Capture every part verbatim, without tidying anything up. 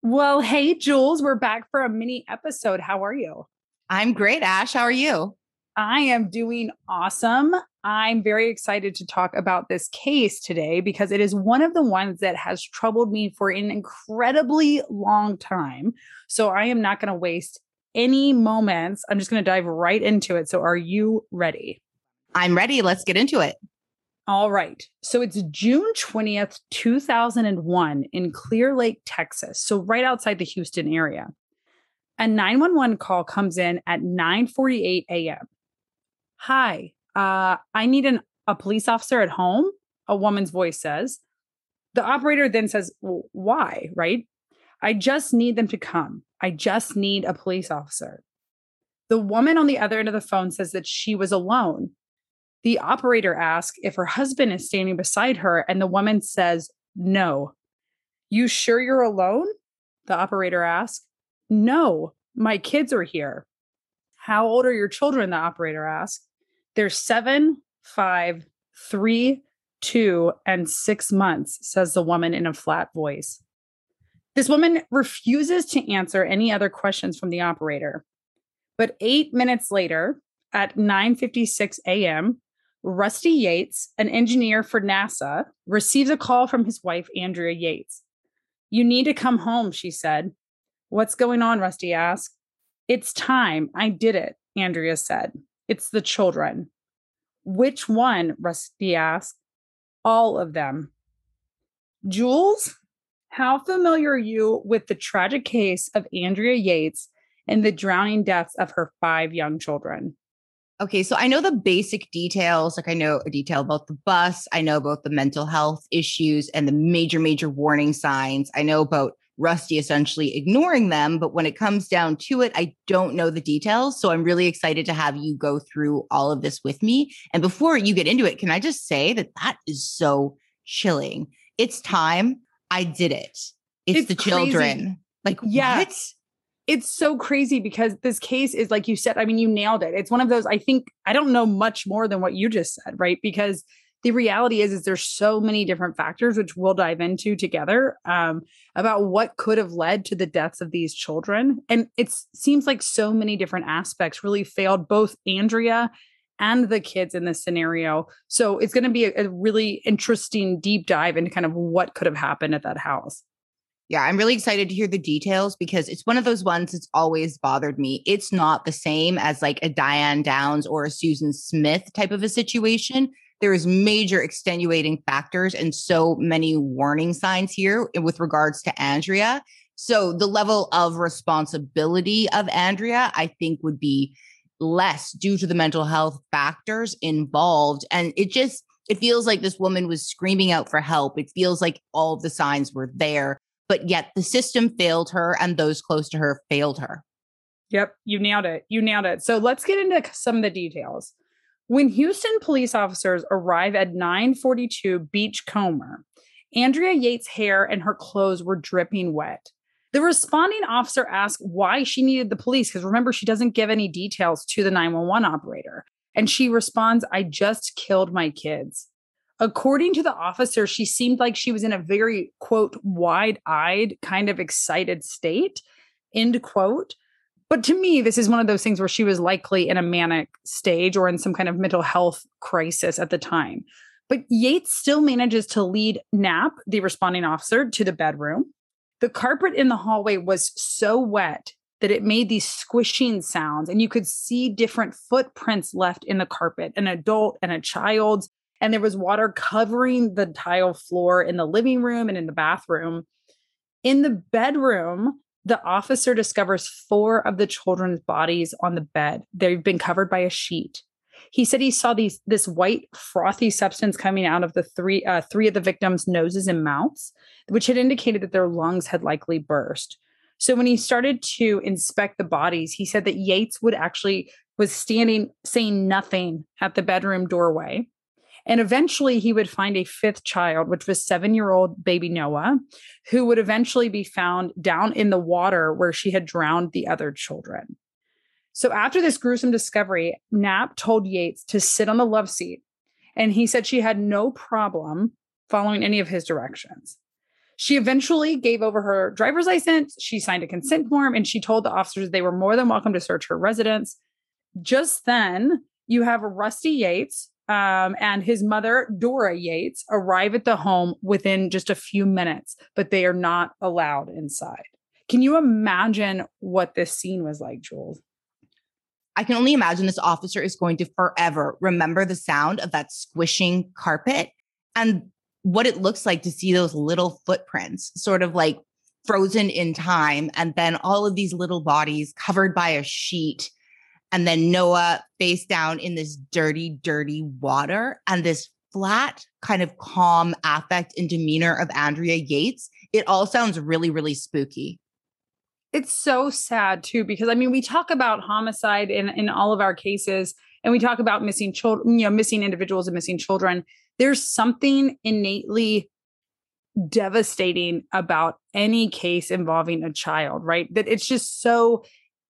Well, hey, Jules, we're back for a mini episode. How are you? I'm great, Ash. How are you? I am doing awesome. I'm very excited to talk about this case today because it is one of the ones that has troubled me for an incredibly long time. So I am not going to waste any moments. I'm just going to dive right into it. So are you ready? I'm ready. Let's get into it. All right. So it's June twentieth, two thousand one in Clear Lake, Texas. So right outside the Houston area. A nine one one call comes in at nine forty-eight a.m. Hi, uh, I need an, a police officer at home, a woman's voice says. The operator then says, well, why, right? I just need them to come. I just need a police officer. The woman on the other end of the phone says that she was alone. The operator asks if her husband is standing beside her, and the woman says, no. You sure you're alone? The operator asks. No, my kids are here. How old are your children? The operator asked. They're seven, five, three, two, and six months, says the woman in a flat voice. This woman refuses to answer any other questions from the operator. But eight minutes later, at nine fifty-six a.m., Rusty Yates, an engineer for NASA, receives a call from his wife, Andrea Yates. You need to come home, she said. What's going on? Rusty asked. It's time. I did it, Andrea said. It's the children. Which one? Rusty asked. All of them. Jules, how familiar are you with the tragic case of Andrea Yates and the drowning deaths of her five young children? Okay, so I know the basic details. Like I know a detail about the bus. I know about the mental health issues and the major, major warning signs. I know about Rusty essentially ignoring them. But when it comes down to it, I don't know the details. So I'm really excited to have you go through all of this with me. And before you get into it, can I just say that that is so chilling? It's time. I did it. It's, it's the crazy. Children. Like, yeah. What? It's so crazy because this case is, like you said, I mean, you nailed it. It's one of those, I think, I don't know much more than what you just said, right? Because the reality is, is there's so many different factors, which we'll dive into together, um, about what could have led to the deaths of these children. And it seems like so many different aspects really failed both Andrea and the kids in this scenario. So it's going to be a, a really interesting deep dive into kind of what could have happened at that house. Yeah, I'm really excited to hear the details because it's one of those ones that's always bothered me. It's not the same as like a Diane Downs or a Susan Smith type of a situation. There is major extenuating factors and so many warning signs here with regards to Andrea. So the level of responsibility of Andrea, I think, would be less due to the mental health factors involved. And it just, it feels like this woman was screaming out for help. It feels like all of the signs were there. But yet the system failed her and those close to her failed her. Yep, you nailed it. You nailed it. So let's get into some of the details. When Houston police officers arrive at nine forty-two Beachcomber, Andrea Yates' hair and her clothes were dripping wet. The responding officer asks why she needed the police, because remember, she doesn't give any details to the nine one one operator. And she responds, I just killed my kids. According to the officer, she seemed like she was in a very, quote, wide-eyed, kind of excited state, end quote. But to me, this is one of those things where she was likely in a manic stage or in some kind of mental health crisis at the time. But Yates still manages to lead Knapp, the responding officer, to the bedroom. The carpet in the hallway was so wet that it made these squishing sounds, and you could see different footprints left in the carpet, an adult and a child's. And there was water covering the tile floor in the living room and in the bathroom. In the bedroom, the officer discovers four of the children's bodies on the bed. They've been covered by a sheet. He said he saw these this white frothy substance coming out of the three uh, three of the victims' noses and mouths, which had indicated that their lungs had likely burst. So when he started to inspect the bodies, he said that Yates would actually was standing saying nothing at the bedroom doorway. And eventually he would find a fifth child, which was seven-year-old baby Noah, who would eventually be found down in the water where she had drowned the other children. So after this gruesome discovery, Knapp told Yates to sit on the love seat. And he said she had no problem following any of his directions. She eventually gave over her driver's license. She signed a consent form and she told the officers they were more than welcome to search her residence. Just then, you have Rusty Yates um, and his mother, Dora Yates, arrive at the home within just a few minutes, but they are not allowed inside. Can you imagine what this scene was like, Jules? I can only imagine this officer is going to forever remember the sound of that squishing carpet and what it looks like to see those little footprints sort of like frozen in time. And then all of these little bodies covered by a sheet. And then Noah face down in this dirty, dirty water and this flat kind of calm affect and demeanor of Andrea Yates. It all sounds really, really spooky. It's so sad too, because I mean, we talk about homicide in, in all of our cases, and we talk about missing children, you know, missing individuals and missing children. There's something innately devastating about any case involving a child, right? That it's just so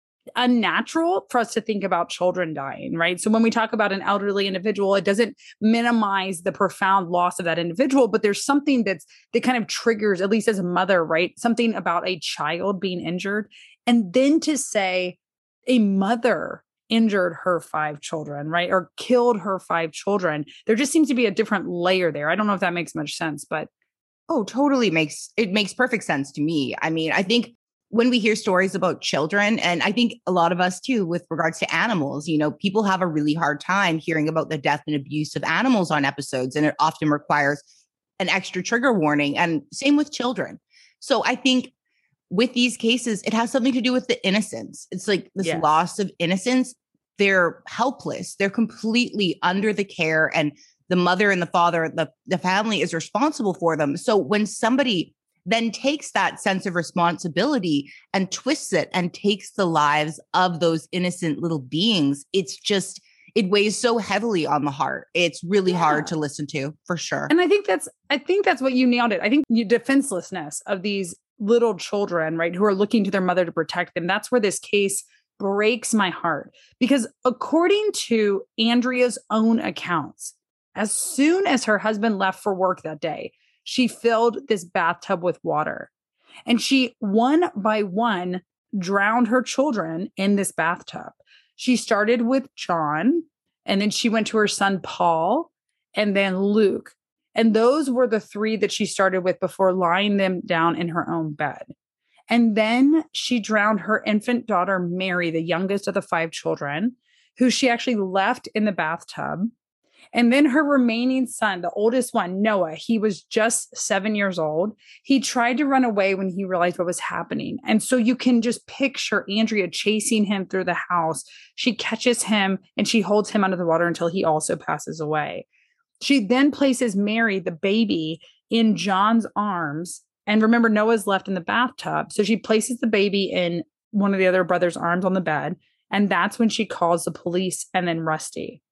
unnatural for us to think about children dying, right? So when we talk about an elderly individual, it doesn't minimize the profound loss of that individual, but there's something that's that kind of triggers, at least as a mother, right? Something about a child being injured. And then to say a mother injured her five children, right? Or killed her five children. There just seems to be a different layer there. I don't know if that makes much sense, but oh, totally makes it makes perfect sense to me. I mean, I think when we hear stories about children, and I think a lot of us too, with regards to animals, you know, people have a really hard time hearing about the death and abuse of animals on episodes, and it often requires an extra trigger warning, and same with children. So I think with these cases, it has something to do with the innocence. It's like this yes. loss of innocence. They're helpless. They're completely under the care, and the mother and the father, the, the family is responsible for them. So when somebody then takes that sense of responsibility and twists it and takes the lives of those innocent little beings, it's just, it weighs so heavily on the heart. It's really yeah. hard to listen to, for sure. And I think that's, I think that's what you nailed it. I think the defenselessness of these little children, right, who are looking to their mother to protect them. That's where this case breaks my heart, because according to Andrea's own accounts, as soon as her husband left for work that day, she filled this bathtub with water, and she one by one drowned her children in this bathtub. She started with John, and then she went to her son, Paul, and then Luke. And those were the three that she started with before lying them down in her own bed. And then she drowned her infant daughter, Mary, the youngest of the five children, who she actually left in the bathtub. And then her remaining son, the oldest one, Noah, he was just seven years old. He tried to run away when he realized what was happening. And so you can just picture Andrea chasing him through the house. She catches him and she holds him under the water until he also passes away. She then places Mary, the baby, in John's arms. And remember, Noah's left in the bathtub. So she places the baby in one of the other brother's arms on the bed. And that's when she calls the police and then Rusty.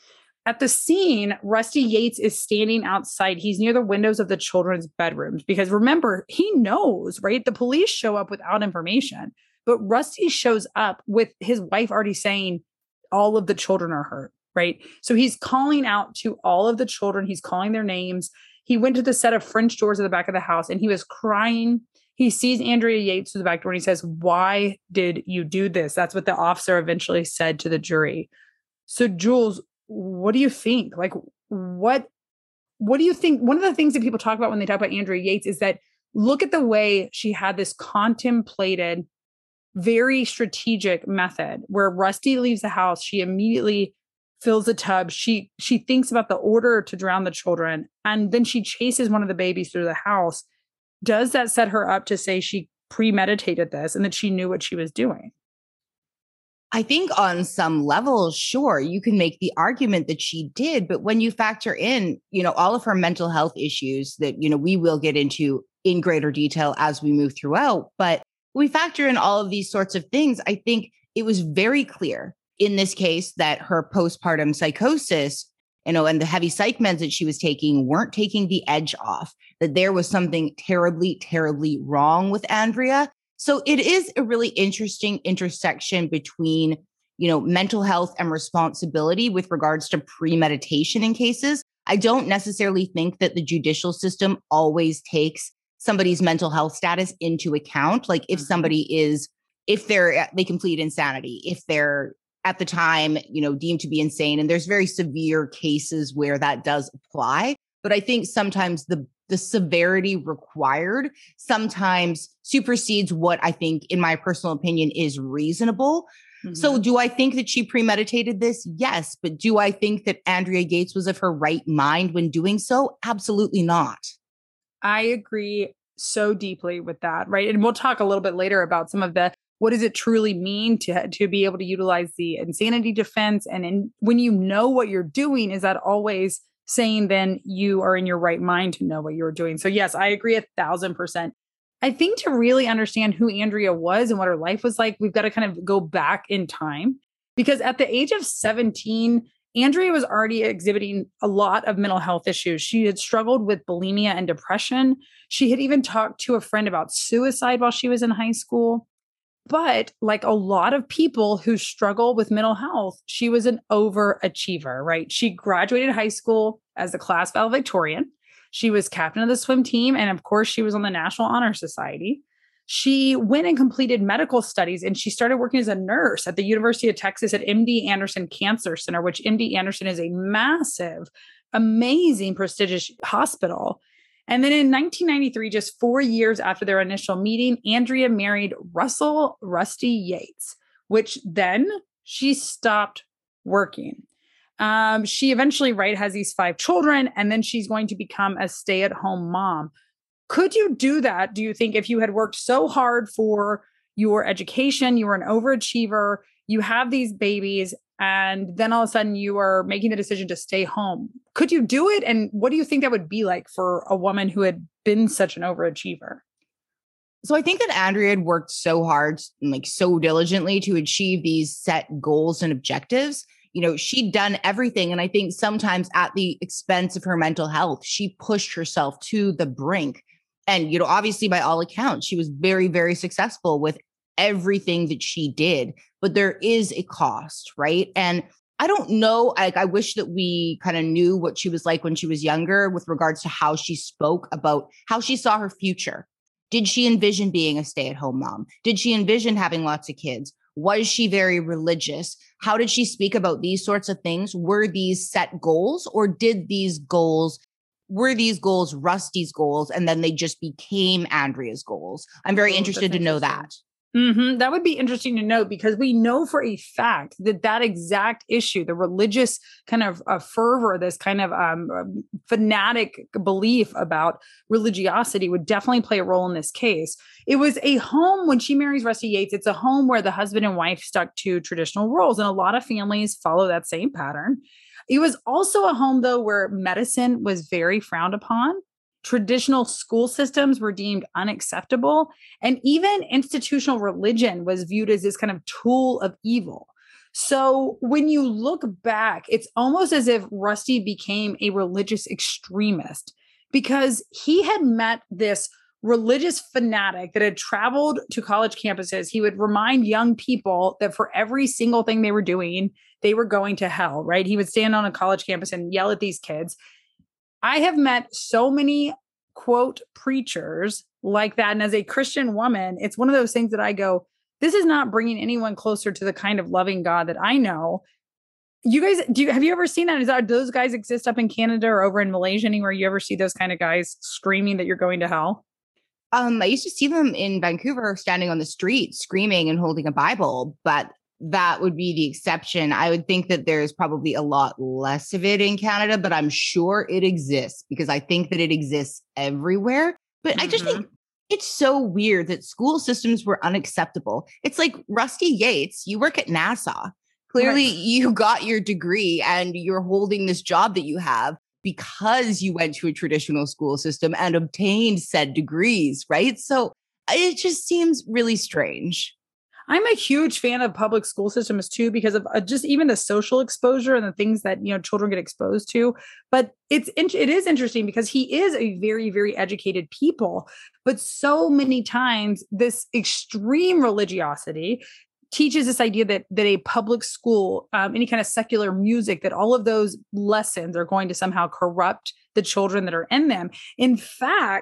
At the scene, Rusty Yates is standing outside. He's near the windows of the children's bedrooms because remember, he knows, right? The police show up without information, but Rusty shows up with his wife already saying all of the children are hurt, right? So he's calling out to all of the children. He's calling their names. He went to the set of French doors at the back of the house and he was crying. He sees Andrea Yates through the back door and he says, "Why did you do this?" That's what the officer eventually said to the jury. So Jules, what do you think? Like, what, what do you think? One of the things that people talk about when they talk about Andrea Yates is that look at the way she had this contemplated, very strategic method where Rusty leaves the house. She immediately fills the tub. She, she thinks about the order to drown the children. And then she chases one of the babies through the house. Does that set her up to say she premeditated this and that she knew what she was doing? I think on some level, sure, you can make the argument that she did. But when you factor in, you know, all of her mental health issues that, you know, we will get into in greater detail as we move throughout. But we factor in all of these sorts of things. I think it was very clear in this case that her postpartum psychosis, you know, and the heavy psych meds that she was taking weren't taking the edge off, that there was something terribly, terribly wrong with Andrea. So it is a really interesting intersection between, you know, mental health and responsibility with regards to premeditation in cases. I don't necessarily think that the judicial system always takes somebody's mental health status into account. Like if Mhm. somebody is, if they're, they complete insanity, if they're at the time, you know, deemed to be insane. And there's very severe cases where that does apply. But I think sometimes the the severity required sometimes supersedes what I think, in my personal opinion, is reasonable. Mhm. So do I think that she premeditated this? Yes. But do I think that Andrea Yates was of her right mind when doing so? Absolutely not. I agree so deeply with that, right? And we'll talk a little bit later about some of the what does it truly mean to to be able to utilize the insanity defense, and in, when you know what you're doing, is that always saying then you are in your right mind to know what you're doing? So yes, I agree a thousand percent. I think to really understand who Andrea was and what her life was like, we've got to kind of go back in time, because at the age of seventeen, Andrea was already exhibiting a lot of mental health issues. She had struggled with bulimia and depression. She had even talked to a friend about suicide while she was in high school. But like a lot of people who struggle with mental health, she was an overachiever, right? She graduated high school as a class valedictorian. She was captain of the swim team. And of course, she was on the National Honor Society. She went and completed medical studies, and she started working as a nurse at the University of Texas at M D Anderson Cancer Center, which M D Anderson is a massive, amazing, prestigious hospital. And then in nineteen ninety-three, just four years after their initial meeting, Andrea married Russell Rusty Yates, which then she stopped working. Um, she eventually, right, has these five children, and then she's going to become a stay-at-home mom. Could you do that, do you think, if you had worked so hard for your education, you were an overachiever, you have these babies, and then all of a sudden you are making the decision to stay home? Could you do it? And what do you think that would be like for a woman who had been such an overachiever? So I think that Andrea had worked so hard and like so diligently to achieve these set goals and objectives. You know, she'd done everything. And I think sometimes at the expense of her mental health, she pushed herself to the brink. And, you know, obviously, by all accounts, she was very, very successful with everything that she did. But there is a cost, right? And I don't know. Like, I wish that we kind of knew what she was like when she was younger with regards to how she spoke about how she saw her future. Did she envision being a stay-at-home mom? Did she envision having lots of kids? Was she very religious? How did she speak about these sorts of things? Were these set goals, or did these goals, were these goals Rusty's goals, and then they just became Andrea's goals? I'm very Oh, interested to know that. Mm-hmm. That would be interesting to know, because we know for a fact that that exact issue, the religious kind of uh, fervor, this kind of um, um, fanatic belief about religiosity would definitely play a role in this case. It was a home when she marries Rusty Yates. It's a home where the husband and wife stuck to traditional roles, and a lot of families follow that same pattern. It was also a home, though, where medicine was very frowned upon. Traditional school systems were deemed unacceptable, and even institutional religion was viewed as this kind of tool of evil. So when you look back, it's almost as if Rusty became a religious extremist, because he had met this religious fanatic that had traveled to college campuses. He would remind young people that for every single thing they were doing, they were going to hell, right? He would stand on a college campus and yell at these kids. I have met so many, quote, preachers like that. And as a Christian woman, it's one of those things that I go, this is not bringing anyone closer to the kind of loving God that I know. You guys, do you, have you ever seen that? Is that, do those guys exist up in Canada or over in Malaysia anywhere? You ever see those kind of guys screaming that you're going to hell? Um, I used to see them in Vancouver standing on the street screaming and holding a Bible, but that would be the exception. I would think that there's probably a lot less of it in Canada, but I'm sure it exists because I think that it exists everywhere. But mm-hmm. I just think it's so weird that school systems were unacceptable. It's like Rusty Yates, you work at NASA. Clearly, right. You got your degree and you're holding this job that you have because you went to a traditional school system and obtained said degrees, right? So it just seems really strange. I'm a huge fan of public school systems too, because of uh, just even the social exposure and the things that, you know, children get exposed to. But it's, it is interesting because he is a very, very educated people, but so many times this extreme religiosity teaches this idea that, that a public school, um, any kind of secular music, that all of those lessons are going to somehow corrupt the children that are in them. In fact,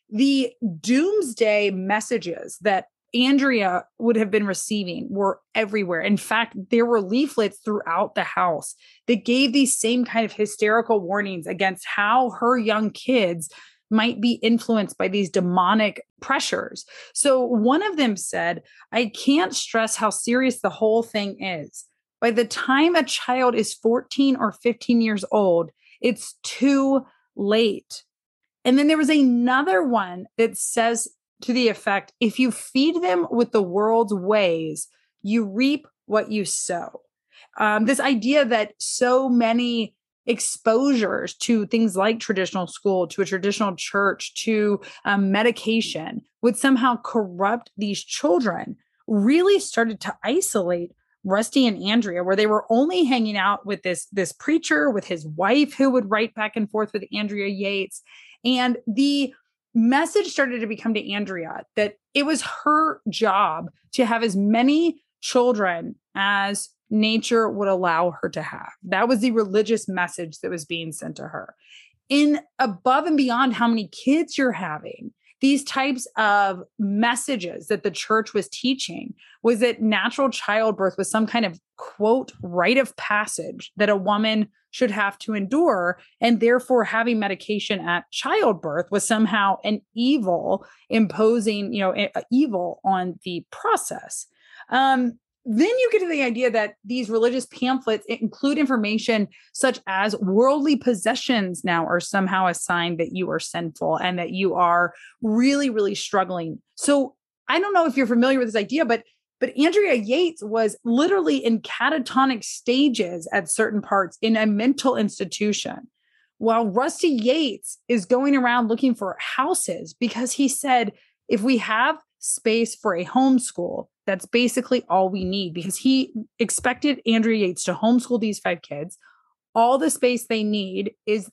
The doomsday messages that Andrea would have been receiving were everywhere. In fact, there were leaflets throughout the house that gave these same kind of hysterical warnings against how her young kids might be influenced by these demonic pressures. So one of them said, I can't stress how serious the whole thing is. By the time a child is fourteen or fifteen years old, it's too late. And then there was another one that says to the effect, if you feed them with the world's ways, you reap what you sow. Um, this idea that so many exposures to things like traditional school, to a traditional church, to um, medication would somehow corrupt these children really started to isolate Rusty and Andrea, where they were only hanging out with this, this preacher, with his wife, who would write back and forth with Andrea Yates. And the message started to become to Andrea that it was her job to have as many children as nature would allow her to have. That was the religious message that was being sent to her. In above and beyond how many kids you're having, these types of messages that the church was teaching was that natural childbirth was some kind of, quote, rite of passage that a woman should have to endure. And therefore having medication at childbirth was somehow an evil, imposing, you know, a, a evil on the process. Um, Then you get to the idea that these religious pamphlets include information such as worldly possessions now are somehow a sign that you are sinful and that you are really, really struggling. So I don't know if you're familiar with this idea, but but Andrea Yates was literally in catatonic stages at certain parts in a mental institution, while Rusty Yates is going around looking for houses because he said, if we have space for a homeschool, that's basically all we need, because he expected Andrea Yates to homeschool these five kids. All the space they need is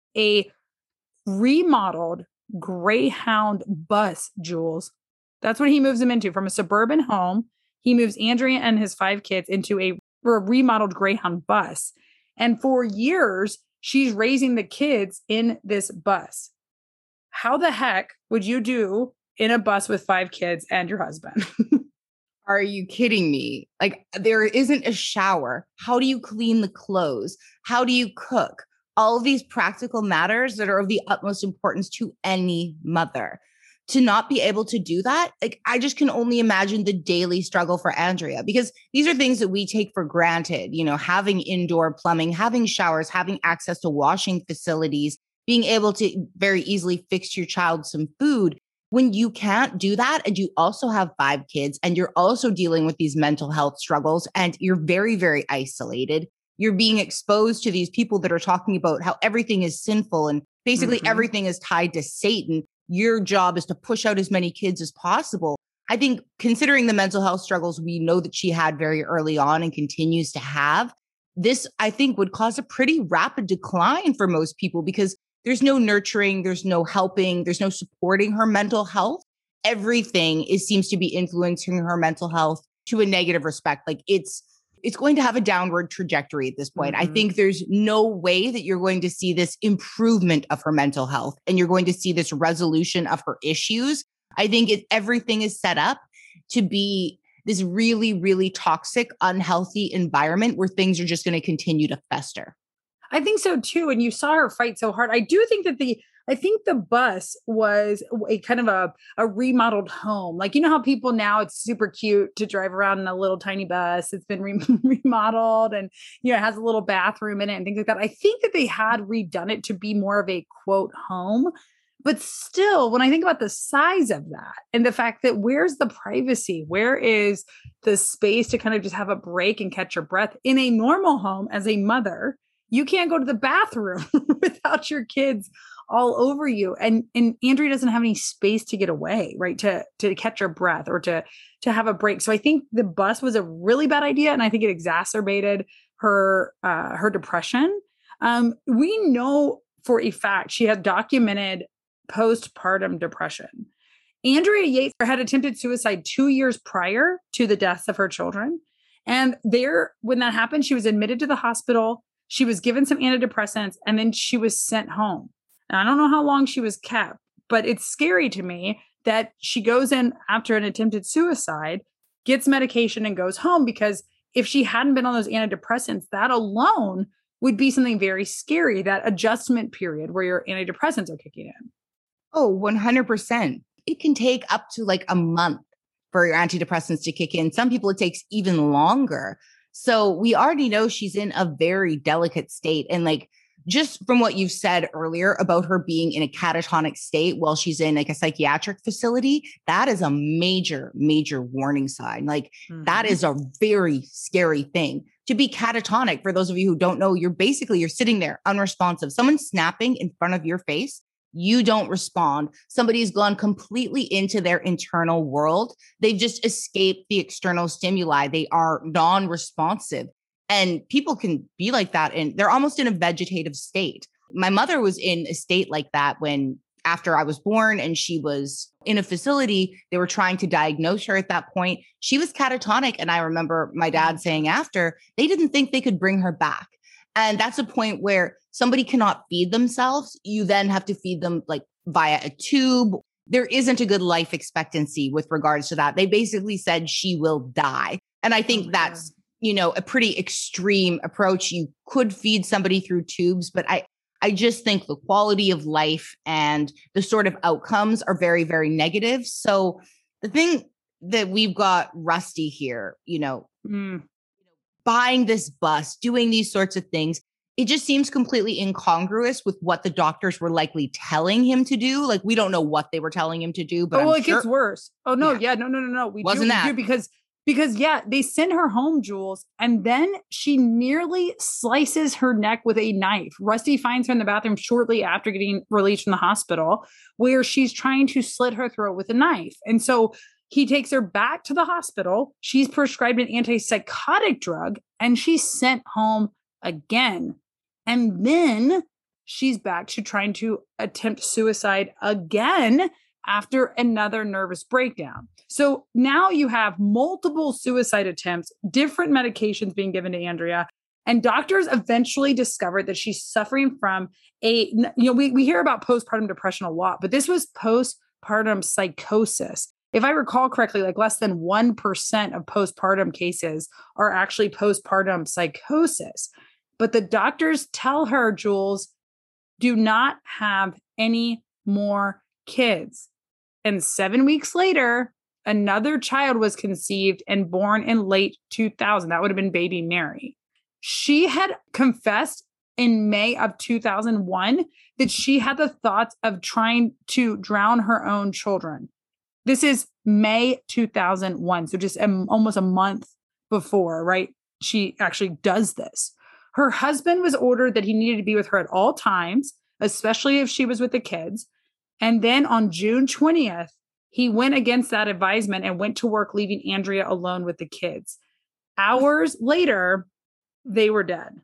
a remodeled Greyhound bus, Jules. That's what he moves them into. From a suburban home, he moves Andrea and his five kids into a, a remodeled Greyhound bus. And for years, she's raising the kids in this bus. How the heck would you do in a bus with five kids and your husband? Are you kidding me? Like, there isn't a shower. How do you clean the clothes? How do you cook? All of these practical matters that are of the utmost importance to any mother. To not be able to do that, like, I just can only imagine the daily struggle for Andrea, because these are things that we take for granted, you know, having indoor plumbing, having showers, having access to washing facilities, being able to very easily fix your child some food. When you can't do that, and you also have five kids, and you're also dealing with these mental health struggles, and you're very, very isolated, you're being exposed to these people that are talking about how everything is sinful and basically mm-hmm. everything is tied to Satan. Your job is to push out as many kids as possible. I think, considering the mental health struggles we know that she had very early on and continues to have, this, I think, would cause a pretty rapid decline for most people, because there's no nurturing, there's no helping, there's no supporting her mental health. Everything is seems to be influencing her mental health to a negative respect. Like, it's it's going to have a downward trajectory at this point. Mm-hmm. I think there's no way that you're going to see this improvement of her mental health and you're going to see this resolution of her issues. I think it, everything is set up to be this really, really toxic, unhealthy environment where things are just going to continue to fester. I think so too. And you saw her fight so hard. I do think that the, I think the bus was a kind of a, a remodeled home. Like, you know how people now, it's super cute to drive around in a little tiny bus. It's been re- remodeled and, you know, it has a little bathroom in it and things like that. I think that they had redone it to be more of a, quote, home. But still, when I think about the size of that and the fact that where's the privacy? Where is the space to kind of just have a break and catch your breath? In a normal home, as a mother, you can't go to the bathroom without your kids all over you. And, and Andrea doesn't have any space to get away, right? To, to catch her breath or to, to have a break. So I think the bus was a really bad idea. And I think it exacerbated her, uh, her depression. Um, we know for a fact she had documented postpartum depression. Andrea Yates had attempted suicide two years prior to the deaths of her children. And there, when that happened, she was admitted to the hospital. She was given some antidepressants and then she was sent home. Now, I don't know how long she was kept, but it's scary to me that she goes in after an attempted suicide, gets medication and goes home, because if she hadn't been on those antidepressants, that alone would be something very scary, that adjustment period where your antidepressants are kicking in. Oh, one hundred percent. It can take up to like a month for your antidepressants to kick in. Some people, it takes even longer. So we already know she's in a very delicate state. And like, just from what you've said earlier about her being in a catatonic state while she's in like a psychiatric facility, that is a major, major warning sign. Like mm-hmm. that is a very scary thing. To be catatonic, for those of you who don't know, you're basically, you're sitting there unresponsive. Someone's snapping in front of your face. You don't respond. Somebody's gone completely into their internal world. They've just escaped the external stimuli. They are non-responsive. And people can be like that, and they're almost in a vegetative state. My mother was in a state like that when, after I was born and she was in a facility, they were trying to diagnose her at that point. She was catatonic. And I remember my dad saying after, they didn't think they could bring her back. And that's a point where somebody cannot feed themselves. You then have to feed them like via a tube. There isn't a good life expectancy with regards to that. They basically said she will die. And I think oh that's, God. you know, a pretty extreme approach. You could feed somebody through tubes, but I, I just think the quality of life and the sort of outcomes are very, very negative. So the thing that we've got Rusty here, you know, mm. buying this bus, doing these sorts of things, it just seems completely incongruous with what the doctors were likely telling him to do. Like, we don't know what they were telling him to do, but oh, well, I'm it sure- gets worse. Oh no, yeah, yeah no, no, no, no. We Wasn't do, that we do because Because yeah, they send her home, Jules, and then she nearly slices her neck with a knife. Rusty finds her in the bathroom shortly after getting released from the hospital, where she's trying to slit her throat with a knife. And so he takes her back to the hospital. She's prescribed an antipsychotic drug, and she's sent home again. And then she's back to trying to attempt suicide again after another nervous breakdown. So now you have multiple suicide attempts, different medications being given to Andrea, and doctors eventually discovered that she's suffering from a, you know, we, we hear about postpartum depression a lot, but this was postpartum psychosis. If I recall correctly, like less than one percent of postpartum cases are actually postpartum psychosis. But the doctors tell her, Jules, do not have any more kids. And seven weeks later, another child was conceived and born in late two thousand. That would have been baby Mary. She had confessed in May of two thousand one that she had the thoughts of trying to drown her own children. This is May two thousand one. So just a, almost a month before, right? She actually does this. Her husband was ordered that he needed to be with her at all times, especially if she was with the kids. And then on June twentieth, he went against that advisement and went to work, leaving Andrea alone with the kids. Hours later, they were dead.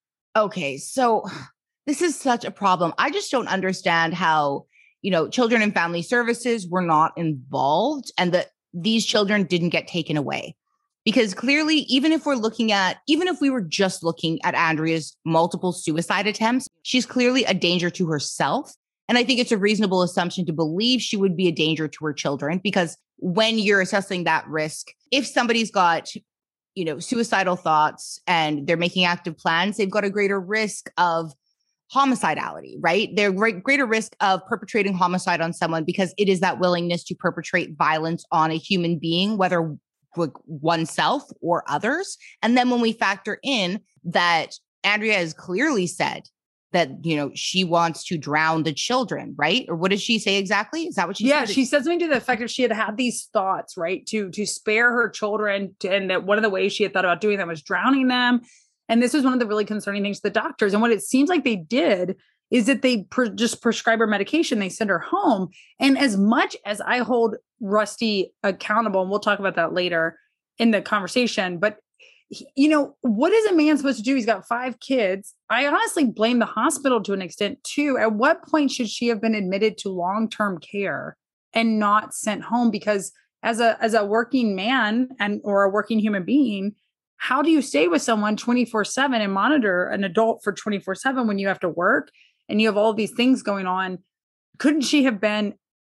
Okay, so this is such a problem. I just don't understand how, you know, Children and Family Services were not involved and that these children didn't get taken away. Because clearly, even if we're looking at, even if we were just looking at Andrea's multiple suicide attempts, she's clearly a danger to herself. And I think it's a reasonable assumption to believe she would be a danger to her children, because when you're assessing that risk, if somebody's got, you know, suicidal thoughts and they're making active plans, they've got a greater risk of homicidality, right? They're great, greater risk of perpetrating homicide on someone because it is that willingness to perpetrate violence on a human being, whether with oneself or others. And then when we factor in that Andrea has clearly said that, you know, she wants to drown the children, right? Or what did she say exactly? Is that what she yeah, said? Yeah, she said something to the effect of she had had these thoughts, right? To, to spare her children. To, and that one of the ways she had thought about doing that was drowning them. And this was one of the really concerning things to the doctors. And what it seems like they did is that they pre- just prescribe her medication. They send her home. And as much as I hold Rusty accountable, and we'll talk about that later in the conversation, but you know, what is a man supposed to do? He's got five kids. I honestly blame the hospital to an extent too. At what point should she have been admitted to long-term care and not sent home? Because as a, as a working man and, or a working human being, how do you stay with someone twenty-four seven and monitor an adult for twenty-four seven when you have to work and you have all these things going on? Couldn't she have been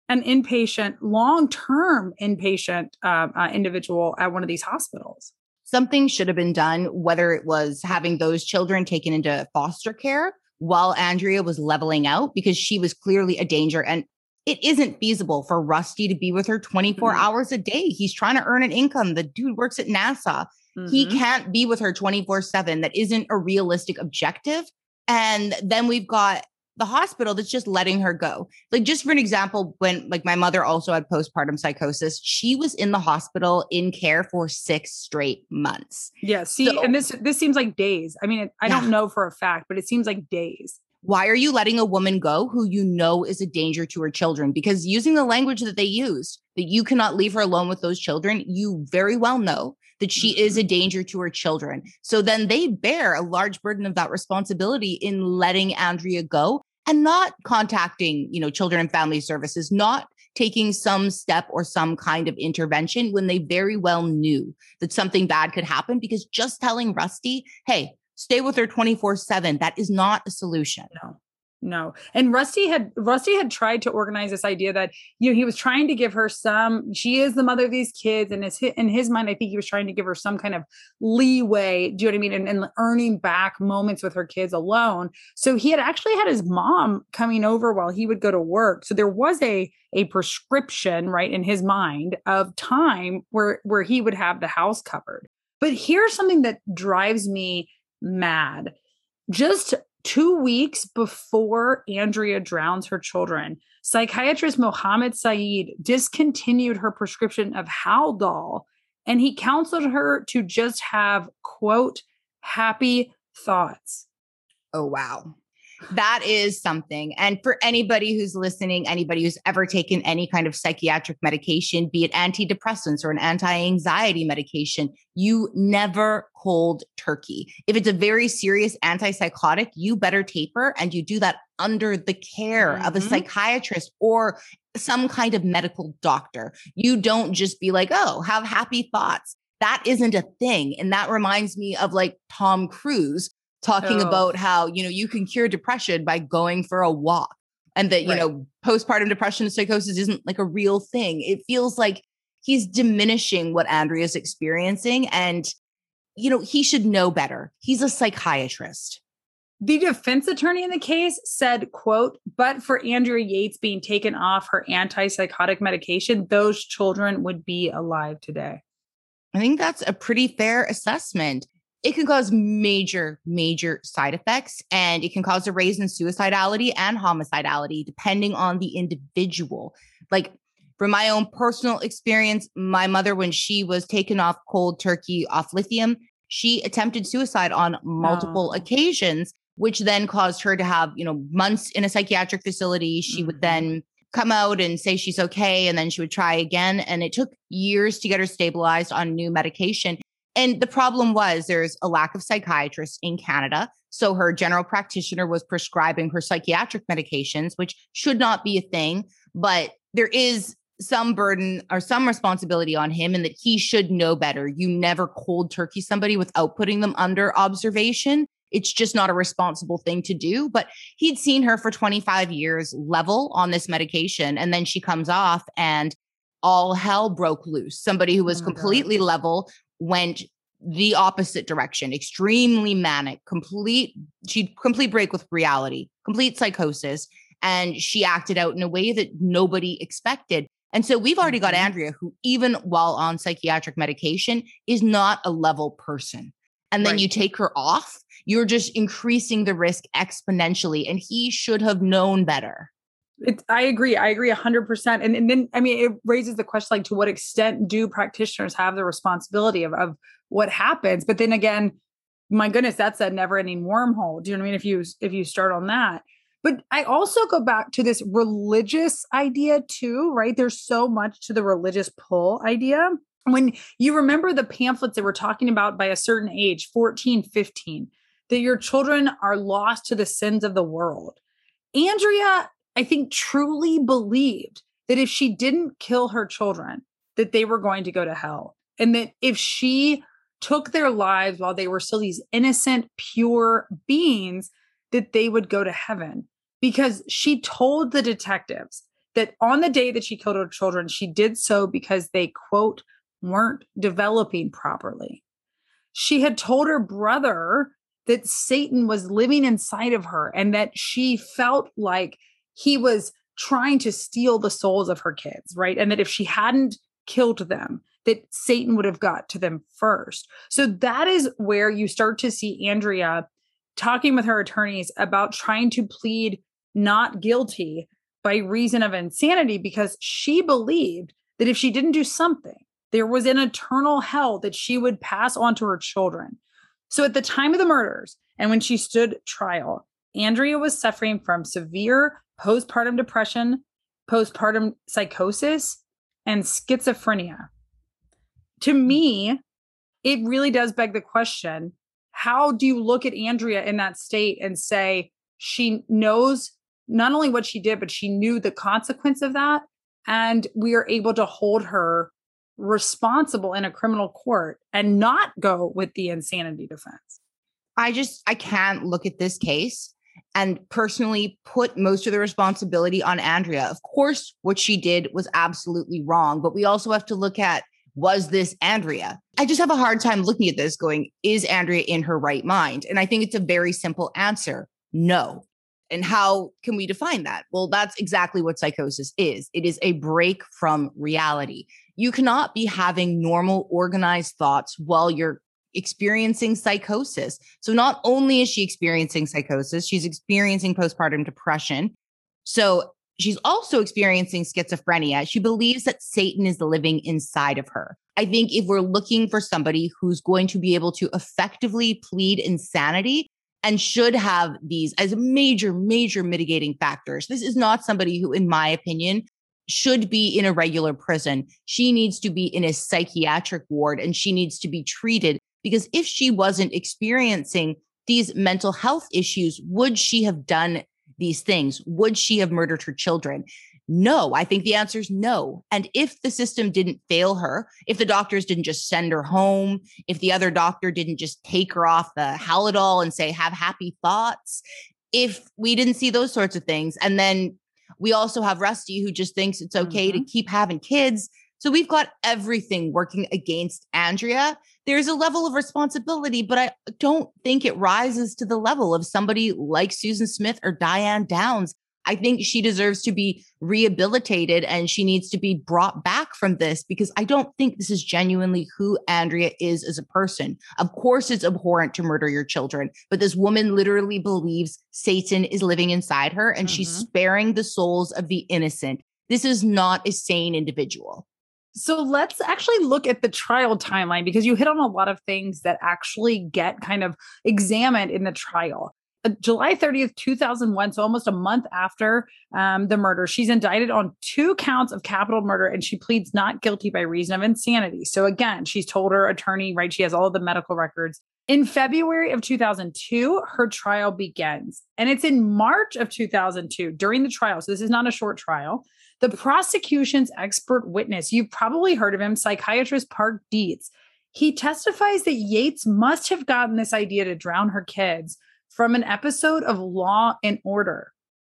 an inpatient, long-term inpatient uh, uh, individual at one of these hospitals. Something should have been done, whether it was having those children taken into foster care while Andrea was leveling out, because she was clearly a danger. And it isn't feasible for Rusty to be with her twenty-four mm-hmm. hours a day. He's trying to earn an income. The dude works at NASA. Mm-hmm. He can't be with her twenty-four seven. That isn't a realistic objective. And then we've got the hospital that's just letting her go. Like, just for an example, when like my mother also had postpartum psychosis, she was in the hospital in care for six straight months. Yeah. See, so, and this, this seems like days. I mean, it, I yeah. don't know for a fact, but it seems like days. Why are you letting a woman go who you know is a danger to her children? Because using the language that they used, that you cannot leave her alone with those children, you very well know that she mm-hmm. is a danger to her children. So then they bear a large burden of that responsibility in letting Andrea go and not contacting, you know, children and family services, not taking some step or some kind of intervention when they very well knew that something bad could happen. Because just telling Rusty, hey, stay with her twenty-four seven, that is not a solution. No. No. And Rusty had Rusty had tried to organize this idea that, you know, he was trying to give her some, she is the mother of these kids. And his, in his mind, I think he was trying to give her some kind of leeway, do you know what I mean? And, and earning back moments with her kids alone. So he had actually had his mom coming over while he would go to work. So there was a, a prescription, right, in his mind of time where, where he would have the house covered. But here's something that drives me mad. Just two weeks before Andrea drowns her children, psychiatrist Mohammed Saeed discontinued her prescription of Haldol, and he counseled her to just have, quote, happy thoughts. Oh, wow. That is something. And for anybody who's listening, anybody who's ever taken any kind of psychiatric medication, be it antidepressants or an anti-anxiety medication, you never cold turkey. If it's a very serious antipsychotic, you better taper, and you do that under the care mm-hmm. of a psychiatrist or some kind of medical doctor. You don't just be like, oh, have happy thoughts. That isn't a thing. And that reminds me of like Tom Cruise talking oh. about how, you know, you can cure depression by going for a walk, and that, you right. know, postpartum depression and psychosis isn't like a real thing. It feels like he's diminishing what Andrea's experiencing. And, you know, he should know better. He's a psychiatrist. The defense attorney in the case said, quote, but for Andrea Yates being taken off her antipsychotic medication, those children would be alive today. I think that's a pretty fair assessment. It can cause major, major side effects, and it can cause a raise in suicidality and homicidality, depending on the individual. Like, from my own personal experience, my mother, when she was taken off cold turkey off lithium, she attempted suicide on multiple oh. occasions, which then caused her to have, you know, months in a psychiatric facility. She mm-hmm. would then come out and say she's okay, and then she would try again. And it took years to get her stabilized on new medication. And the problem was there's a lack of psychiatrists in Canada. So her general practitioner was prescribing her psychiatric medications, which should not be a thing. But there is some burden or some responsibility on him, and that he should know better. You never cold turkey somebody without putting them under observation. It's just not a responsible thing to do. But he'd seen her for twenty-five years level on this medication. And then she comes off and all hell broke loose. Somebody who was oh completely God. level went the opposite direction, extremely manic, complete, she complete break with reality, complete psychosis. And she acted out in a way that nobody expected. And so we've already got Andrea, who even while on psychiatric medication is not a level person. And then right. you take her off, you're just increasing the risk exponentially. And he should have known better. It's, I agree. I agree a hundred percent. And and then, I mean, it raises the question, like, to what extent do practitioners have the responsibility of, of what happens? But then again, my goodness, that's a never ending wormhole. Do you know what I mean? If you, if you start on that, but I also go back to this religious idea too, right? There's so much to the religious pull idea. When you remember the pamphlets that we're talking about by a certain age, fourteen, fifteen, that your children are lost to the sins of the world. Andrea, I think, truly believed that if she didn't kill her children, that they were going to go to hell. And that if she took their lives while they were still these innocent, pure beings, that they would go to heaven. Because she told the detectives that on the day that she killed her children, she did so because they, quote, weren't developing properly. She had told her brother that Satan was living inside of her and that she felt like he was trying to steal the souls of her kids, right? And that if she hadn't killed them, that Satan would have got to them first. So that is where you start to see Andrea talking with her attorneys about trying to plead not guilty by reason of insanity, because she believed that if she didn't do something, there was an eternal hell that she would pass on to her children. So at the time of the murders and when she stood trial, Andrea was suffering from severe postpartum depression, postpartum psychosis, and schizophrenia. To me, it really does beg the question, how do you look at Andrea in that state and say she knows not only what she did, but she knew the consequence of that, and we are able to hold her responsible in a criminal court and not go with the insanity defense? I just, I can't look at this case and personally put most of the responsibility on Andrea. Of course, what she did was absolutely wrong, but we also have to look at, was this Andrea? I just have a hard time looking at this going, is Andrea in her right mind? And I think it's a very simple answer, no. And how can we define that? Well, that's exactly what psychosis is. It is a break from reality. You cannot be having normal, organized thoughts while you're experiencing psychosis. So not only is she experiencing psychosis, she's experiencing postpartum depression. So she's also experiencing schizophrenia. She believes that Satan is living inside of her. I think if we're looking for somebody who's going to be able to effectively plead insanity and should have these as major, major mitigating factors, this is not somebody who, in my opinion, should be in a regular prison. She needs to be in a psychiatric ward and she needs to be treated, because if she wasn't experiencing these mental health issues, would she have done these things? Would she have murdered her children? No, I think the answer is no. And if the system didn't fail her, if the doctors didn't just send her home, if the other doctor didn't just take her off the Halidol and say, have happy thoughts, if we didn't see those sorts of things, and then we also have Rusty who just thinks it's okay mm-hmm. to keep having kids. So we've got everything working against Andrea. There's a level of responsibility, but I don't think it rises to the level of somebody like Susan Smith or Diane Downs. I think she deserves to be rehabilitated and she needs to be brought back from this, because I don't think this is genuinely who Andrea is as a person. Of course, it's abhorrent to murder your children, but this woman literally believes Satan is living inside her and mm-hmm. she's sparing the souls of the innocent. This is not a sane individual. So let's actually look at the trial timeline, because you hit on a lot of things that actually get kind of examined in the trial. July thirtieth, two thousand one, so almost a month after um, the murder, she's indicted on two counts of capital murder and she pleads not guilty by reason of insanity. So again, she's told her attorney, right, she has all of the medical records. In February of two thousand two, her trial begins. And it's in March of two thousand two, during the trial, so this is not a short trial, the prosecution's expert witness, you've probably heard of him, psychiatrist Park Dietz, he testifies that Yates must have gotten this idea to drown her kids from an episode of Law and Order.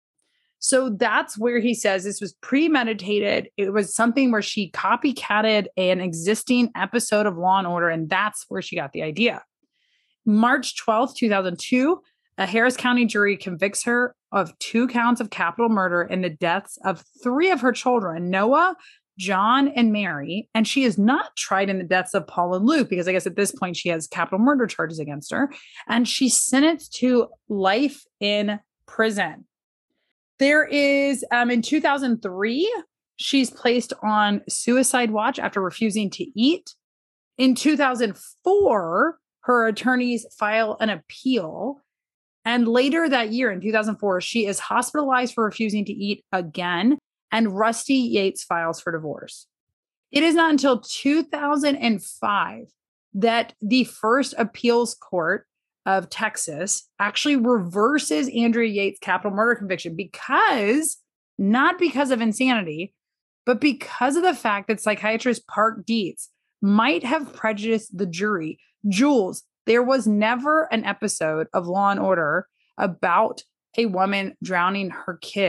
So that's where he says this was premeditated. It was something where she copycatted an existing episode of Law and Order, and that's where she got the idea. March twelfth, two thousand two, a Harris County jury convicts her of two counts of capital murder and the deaths of three of her children, Noah, John, and Mary. And she is not tried in the deaths of Paul and Luke, because I guess at this point she has capital murder charges against her. And she's sentenced to life in prison. There is, um, in two thousand three, she's placed on suicide watch after refusing to eat. In two thousand four, her attorneys file an appeal. And later that year, in two thousand four, she is hospitalized for refusing to eat again. And Rusty Yates files for divorce. It is not until two thousand five that the first appeals court of Texas actually reverses Andrea Yates' capital murder conviction, because, not because of insanity, but because of the fact that psychiatrist Park Dietz might have prejudiced the jury. Jules, there was never an episode of Law and Order about a woman drowning her kids.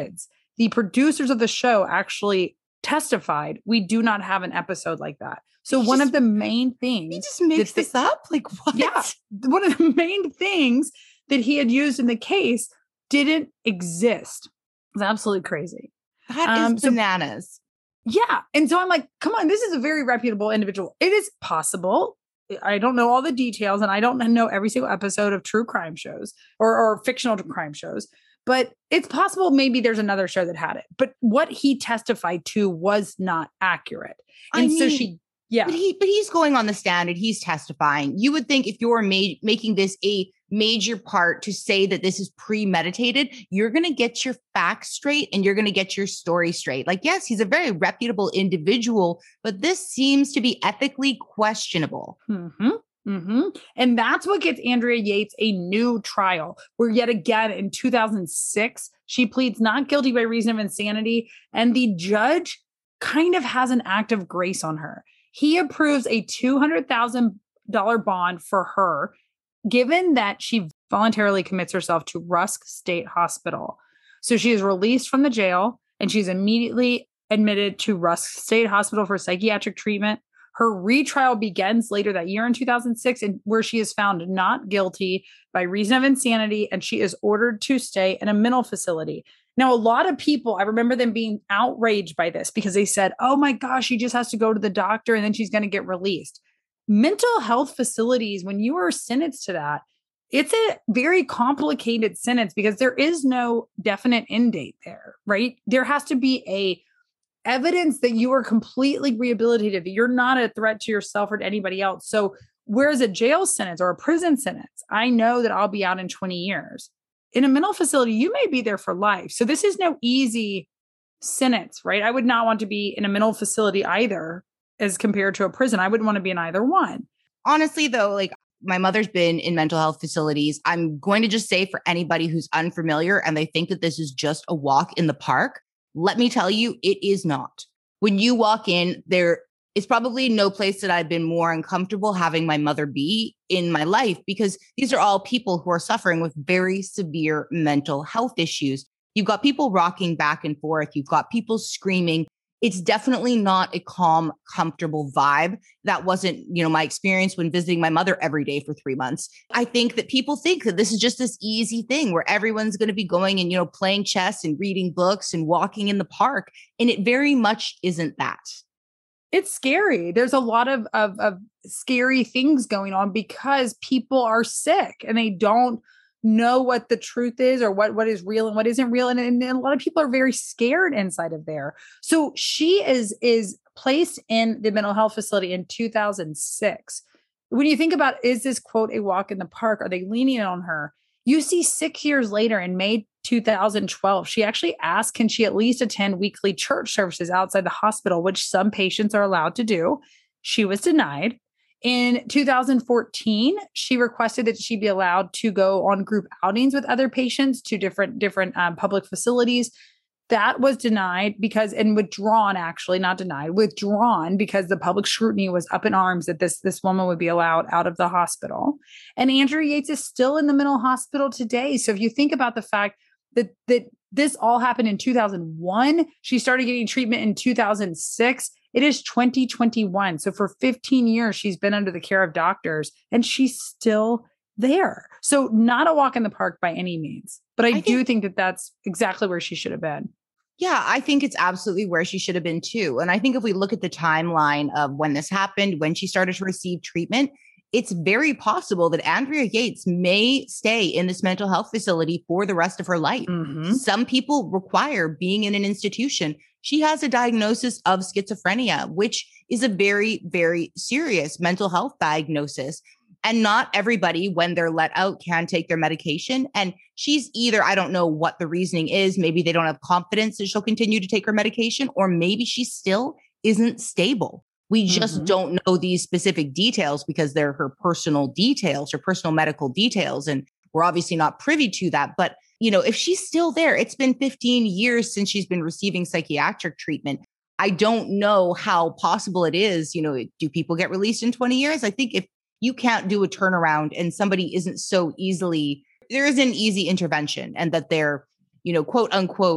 the producers of the show actually testified, we do not have an episode like that. So He one just- of the main things He just makes that this up? Like what? Yeah. One of the main things that he had used in the case didn't exist. It's absolutely crazy. That is Um, so- bananas. Yeah. And so I'm like, come on, this is a very reputable individual. It is possible. I don't know all the details and I don't know every single episode of true crime shows or, or fictional crime shows, but it's possible maybe there's another show that had it. But what he testified to was not accurate. I And so mean, she, yeah. But he, but he's going on the stand and he's testifying. You would think if you're ma- making this a major part to say that this is premeditated, you're going to get your facts straight and you're going to get your story straight. Like, yes, he's a very reputable individual, but this seems to be ethically questionable. Mm-hmm. Mm-hmm. And that's what gets Andrea Yates a new trial, where yet again in two thousand six, she pleads not guilty by reason of insanity. And the judge kind of has an act of grace on her. He approves a two hundred thousand dollars bond for her, given that she voluntarily commits herself to Rusk State Hospital. So she is released from the jail and she's immediately admitted to Rusk State Hospital for psychiatric treatment. Her retrial begins later that year in two thousand six, and where she is found not guilty by reason of insanity, and she is ordered to stay in a mental facility. Now, a lot of people, I remember them being outraged by this because they said, oh my gosh, she just has to go to the doctor and then she's going to get released. Mental health facilities, when you are sentenced to that, it's a very complicated sentence because there is no definite end date there, right? There has to be a evidence that you are completely rehabilitated, that you're not a threat to yourself or to anybody else. So whereas a jail sentence or a prison sentence, I know that I'll be out in twenty years. In a mental facility, you may be there for life. So this is no easy sentence, right? I would not want to be in a mental facility either as compared to a prison. I wouldn't want to be in either one. Honestly, though, like my mother's been in mental health facilities. I'm going to just say for anybody who's unfamiliar and they think that this is just a walk in the park, let me tell you, it is not. When you walk in, there is probably no place that I've been more uncomfortable having my mother be in my life, because these are all people who are suffering with very severe mental health issues. You've got people rocking back and forth. You've got people screaming. It's definitely not a calm, comfortable vibe. That wasn't, you know, my experience when visiting my mother every day for three months. I think that people think that this is just this easy thing where everyone's going to be going and, you know, playing chess and reading books and walking in the park. And it very much isn't that. It's scary. There's a lot of, of, of scary things going on because people are sick and they don't know what the truth is or what, what is real and what isn't real. And, and a lot of people are very scared inside of there. So she is, is placed in the mental health facility in two thousand six. When you think about, is this quote a walk in the park? Are they leaning on her? You see six years later in May two thousand twelve, she actually asked, can she at least attend weekly church services outside the hospital, which some patients are allowed to do. She was denied. In two thousand fourteen, she requested that she be allowed to go on group outings with other patients to different, different um, public facilities. That was denied because, and withdrawn, actually, not denied, withdrawn because the public scrutiny was up in arms that this, this woman would be allowed out of the hospital. And Andrea Yates is still in the mental hospital today. So if you think about the fact that, that this all happened in two thousand one, she started getting treatment in two thousand six. It is twenty twenty-one. So for fifteen years, she's been under the care of doctors and she's still there. So not a walk in the park by any means, but I, I do think, think that that's exactly where she should have been. Yeah, I think it's absolutely where she should have been too. And I think if we look at the timeline of when this happened, when she started to receive treatment, it's very possible that Andrea Yates may stay in this mental health facility for the rest of her life. Mm-hmm. Some people require being in an institution. She has a diagnosis of schizophrenia, which is a very, very serious mental health diagnosis. And not everybody, when they're let out, can take their medication. And she's either, I don't know what the reasoning is. Maybe they don't have confidence that she'll continue to take her medication, or maybe she still isn't stable. We just mm-hmm. don't know these specific details because they're her personal details, her personal medical details. And we're obviously not privy to that. But, you know, if she's still there, it's been fifteen years since she's been receiving psychiatric treatment. I don't know how possible it is. You know, do people get released in twenty years? I think if you can't do a turnaround and somebody isn't so easily, there is an easy intervention and that they're, you know, quote unquote,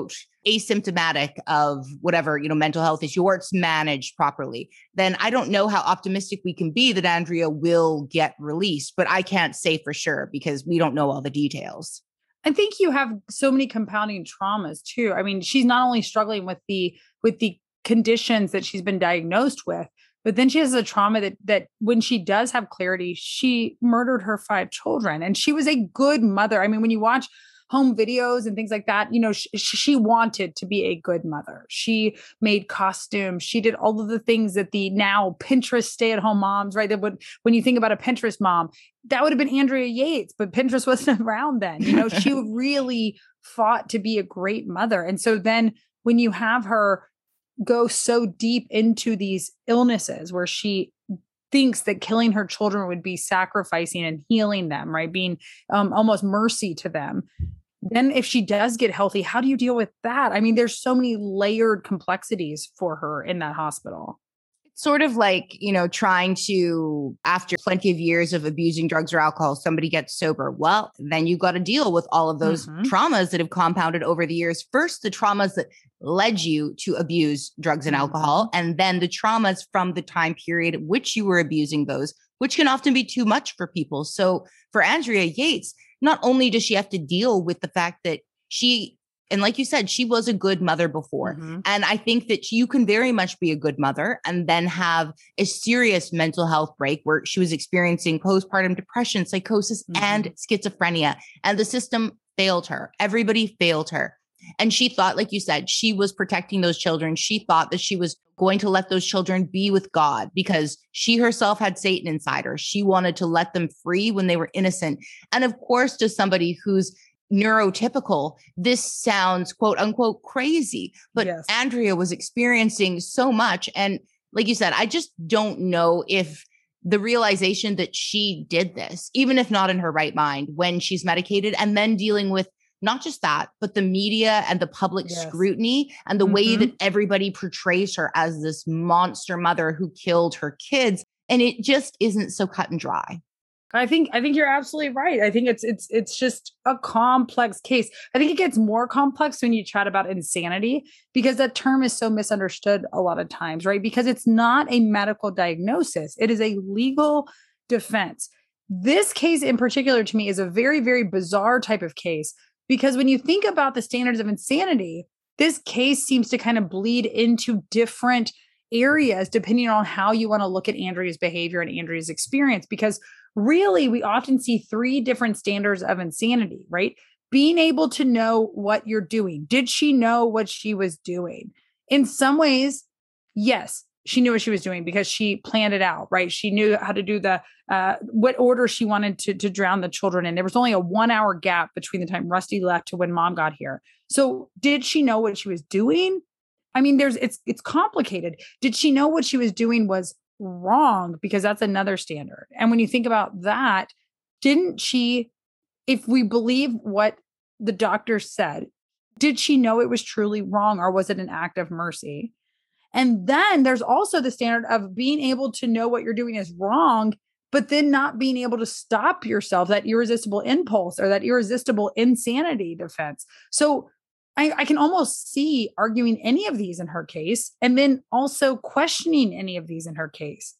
asymptomatic of whatever, you know, mental health issue, or it's managed properly, then I don't know how optimistic we can be that Andrea will get released. But I can't say for sure because we don't know all the details. I think you have so many compounding traumas too. I mean, she's not only struggling with the with the conditions that she's been diagnosed with, but then she has a trauma that that when she does have clarity, she murdered her five children, and she was a good mother. I mean, when you watch home videos and things like that, you know, she, she wanted to be a good mother. She made costumes. She did all of the things that the now Pinterest stay-at-home moms, right? That would, when you think about a Pinterest mom, that would have been Andrea Yates, but Pinterest wasn't around then. You know, she really fought to be a great mother. And so then when you have her go so deep into these illnesses where she thinks that killing her children would be sacrificing and healing them, right? Being um, almost mercy to them. Then if she does get healthy, how do you deal with that? I mean, there's so many layered complexities for her in that hospital. Sort of like, you know, trying to, after plenty of years of abusing drugs or alcohol, somebody gets sober. Well, then you got to deal with all of those mm-hmm. traumas that have compounded over the years. First, the traumas that led you to abuse drugs and alcohol, and then the traumas from the time period at which you were abusing those, which can often be too much for people. So for Andrea Yates, not only does she have to deal with the fact that she, and like you said, she was a good mother before. Mm-hmm. And I think that you can very much be a good mother and then have a serious mental health break where she was experiencing postpartum depression, psychosis, mm-hmm. and schizophrenia. And the system failed her. Everybody failed her. And she thought, like you said, she was protecting those children. She thought that she was going to let those children be with God because she herself had Satan inside her. She wanted to let them free when they were innocent. And of course, to somebody who's neurotypical, this sounds quote unquote crazy, but yes. Andrea was experiencing so much. And like you said, I just don't know if the realization that she did this, even if not in her right mind, when she's medicated, and then dealing with not just that, but the media and the public yes. scrutiny and the mm-hmm. way that everybody portrays her as this monster mother who killed her kids. And it just isn't so cut and dry. I think I think you're absolutely right. I think it's it's it's just a complex case. I think it gets more complex when you chat about insanity because that term is so misunderstood a lot of times, right? Because it's not a medical diagnosis. It is a legal defense. This case in particular to me is a very, very bizarre type of case because when you think about the standards of insanity, this case seems to kind of bleed into different areas depending on how you want to look at Andrea's behavior and Andrea's experience. Because really, we often see three different standards of insanity, right? Being able to know what you're doing. Did she know what she was doing? In some ways, yes, she knew what she was doing because she planned it out, right? She knew how to do the, uh, what order she wanted to, to drown the children in. There was only a one hour gap between the time Rusty left to when mom got here. So did she know what she was doing? I mean, there's, it's, it's complicated. Did she know what she was doing was wrong? Because that's another standard. And when you think about that, didn't she, if we believe what the doctor said, did she know it was truly wrong or was it an act of mercy? And then there's also the standard of being able to know what you're doing is wrong, but then not being able to stop yourself, that irresistible impulse or that irresistible insanity defense. So I, I can almost see arguing any of these in her case and then also questioning any of these in her case.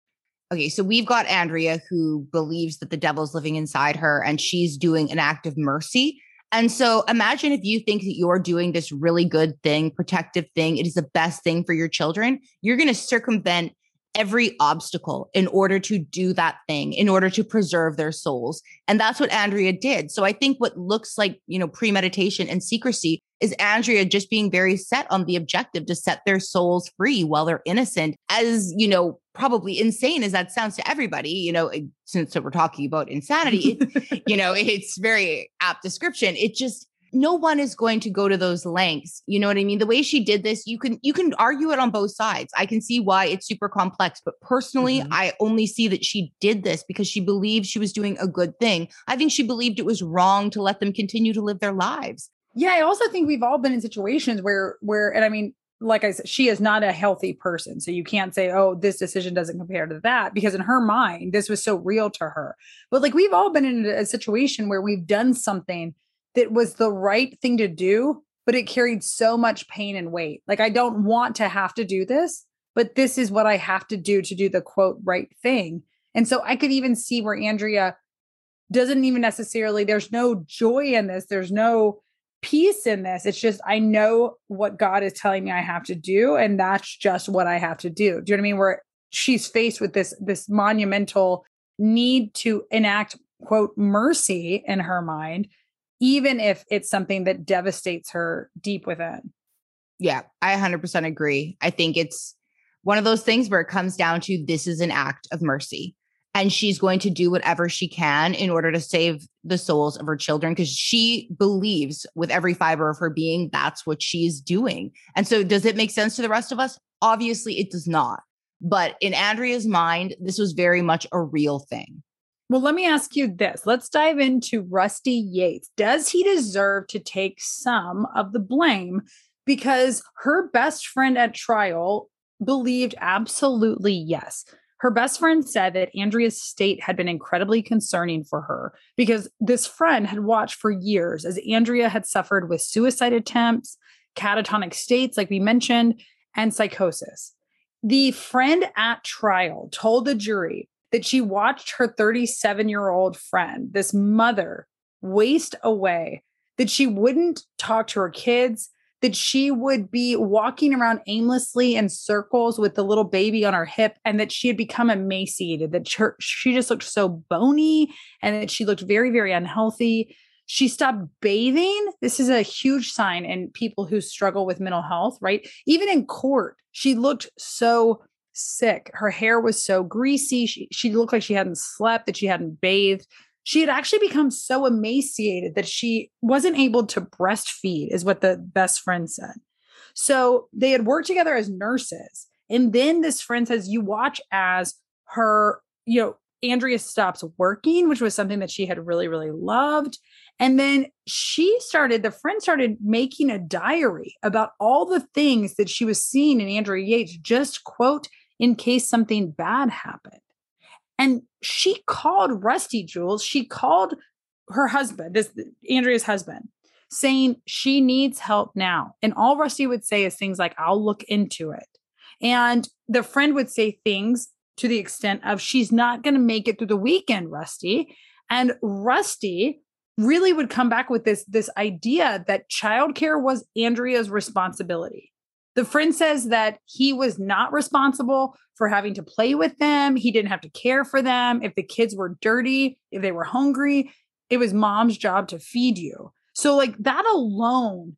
Okay, so we've got Andrea who believes that the devil's living inside her and she's doing an act of mercy. And so imagine if you think that you're doing this really good thing, protective thing, it is the best thing for your children, you're going to circumvent every obstacle in order to do that thing, in order to preserve their souls. And that's what Andrea did. So I think what looks like, you know, premeditation and secrecy is Andrea just being very set on the objective to set their souls free while they're innocent. As, you know, probably insane as that sounds to everybody, you know, since we're talking about insanity, it, you know, it's very apt description. It just, no one is going to go to those lengths. You know what I mean? The way she did this, you can, you can argue it on both sides. I can see why it's super complex, but personally, mm-hmm. I only see that she did this because she believed she was doing a good thing. I think she believed it was wrong to let them continue to live their lives. Yeah. I also think we've all been in situations where, where, and I mean, like I said, she is not a healthy person. So you can't say, oh, this decision doesn't compare to that, because in her mind, this was so real to her. But like, we've all been in a situation where we've done something that was the right thing to do, but it carried so much pain and weight. Like, I don't want to have to do this, but this is what I have to do to do the quote right thing. And so I could even see where Andrea doesn't even necessarily, there's no joy in this. There's no peace in this. It's just, I know what God is telling me I have to do. And that's just what I have to do. Do you know what I mean? Where she's faced with this, this monumental need to enact, quote, mercy in her mind, even if it's something that devastates her deep within. Yeah, I one hundred percent agree. I think it's one of those things where it comes down to this is an act of mercy. And she's going to do whatever she can in order to save the souls of her children, because she believes with every fiber of her being that's what she's doing. And so does it make sense to the rest of us? Obviously, it does not. But in Andrea's mind, this was very much a real thing. Well, let me ask you this. Let's dive into Rusty Yates. Does he deserve to take some of the blame? Because her best friend at trial believed absolutely yes. Her best friend said that Andrea's state had been incredibly concerning for her because this friend had watched for years as Andrea had suffered with suicide attempts, catatonic states, like we mentioned, and psychosis. The friend at trial told the jury that she watched her thirty-seven-year-old friend, this mother, waste away, that she wouldn't talk to her kids, that she would be walking around aimlessly in circles with the little baby on her hip, and that she had become emaciated, that her, she just looked so bony and that she looked very, very unhealthy. She stopped bathing. This is a huge sign in people who struggle with mental health, right? Even in court, she looked so sick. Her hair was so greasy. She, she looked like she hadn't slept, that she hadn't bathed. She had actually become so emaciated that she wasn't able to breastfeed, is what the best friend said. So they had worked together as nurses. And then this friend says, you watch as her, you know, Andrea stops working, which was something that she had really, really loved. And then she started, the friend started making a diary about all the things that she was seeing in Andrea Yates, just quote, in case something bad happened. And she called Rusty, Jules. She called her husband, this Andrea's husband, saying she needs help now. And all Rusty would say is things like, I'll look into it. And the friend would say things to the extent of, she's not going to make it through the weekend, Rusty. And Rusty really would come back with this, this idea that childcare was Andrea's responsibility. The friend says that he was not responsible for having to play with them. He didn't have to care for them. If the kids were dirty, if they were hungry, it was mom's job to feed you. So like that alone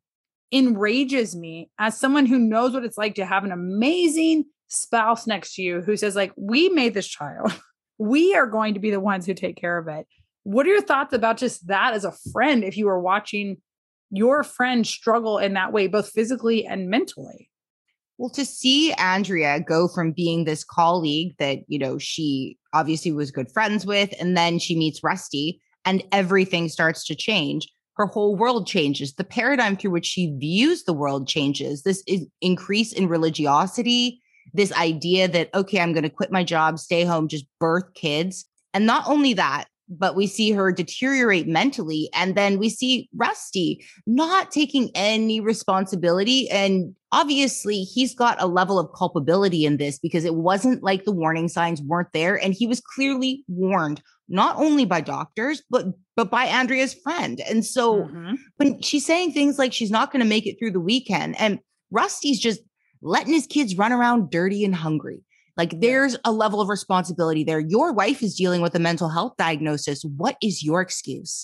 enrages me as someone who knows what it's like to have an amazing spouse next to you who says like, we made this child. We are going to be the ones who take care of it. What are your thoughts about just that as a friend, if you were watching your friend struggle in that way, both physically and mentally? Well, to see Andrea go from being this colleague that, you know, she obviously was good friends with, and then she meets Rusty and everything starts to change. Her whole world changes. The paradigm through which she views the world changes. This is increase in religiosity, this idea that, okay, I'm going to quit my job, stay home, just birth kids. And not only that, but we see her deteriorate mentally. And then we see Rusty not taking any responsibility. And obviously, he's got a level of culpability in this because it wasn't like the warning signs weren't there. And he was clearly warned, not only by doctors, but but by Andrea's friend. And so mm-hmm. when she's saying things like she's not going to make it through the weekend, and Rusty's just letting his kids run around dirty and hungry. Like there's a level of responsibility there. Your wife is dealing with a mental health diagnosis. What is your excuse?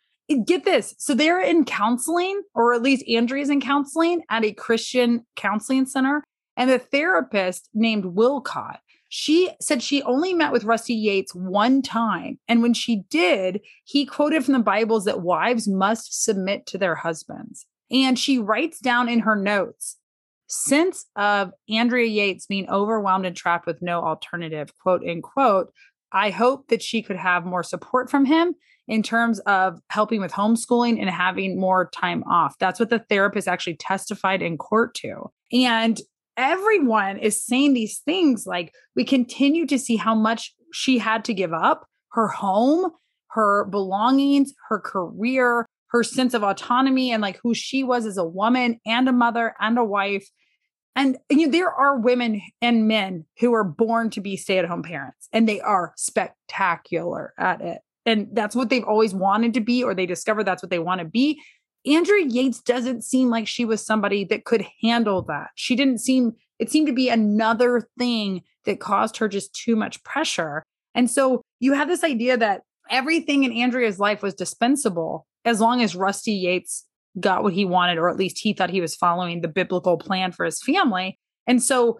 Get this. So they're in counseling, or at least Andrea's in counseling at a Christian counseling center. And the therapist named Wilcott, she said she only met with Rusty Yates one time. And when she did, he quoted from the Bibles that wives must submit to their husbands. And she writes down in her notes, sense of Andrea Yates being overwhelmed and trapped with no alternative, quote unquote, I hope that she could have more support from him in terms of helping with homeschooling and having more time off. That's what the therapist actually testified in court to. And everyone is saying these things like, we continue to see how much she had to give up, her home, her belongings, her career, her sense of autonomy and like who she was as a woman and a mother and a wife. And you know, there are women and men who are born to be stay-at-home parents, and they are spectacular at it. And that's what they've always wanted to be, or they discover that's what they want to be. Andrea Yates doesn't seem like she was somebody that could handle that. She didn't seem, it seemed to be another thing that caused her just too much pressure. And so you have this idea that everything in Andrea's life was dispensable as long as Rusty Yates got what he wanted, or at least he thought he was following the biblical plan for his family. And so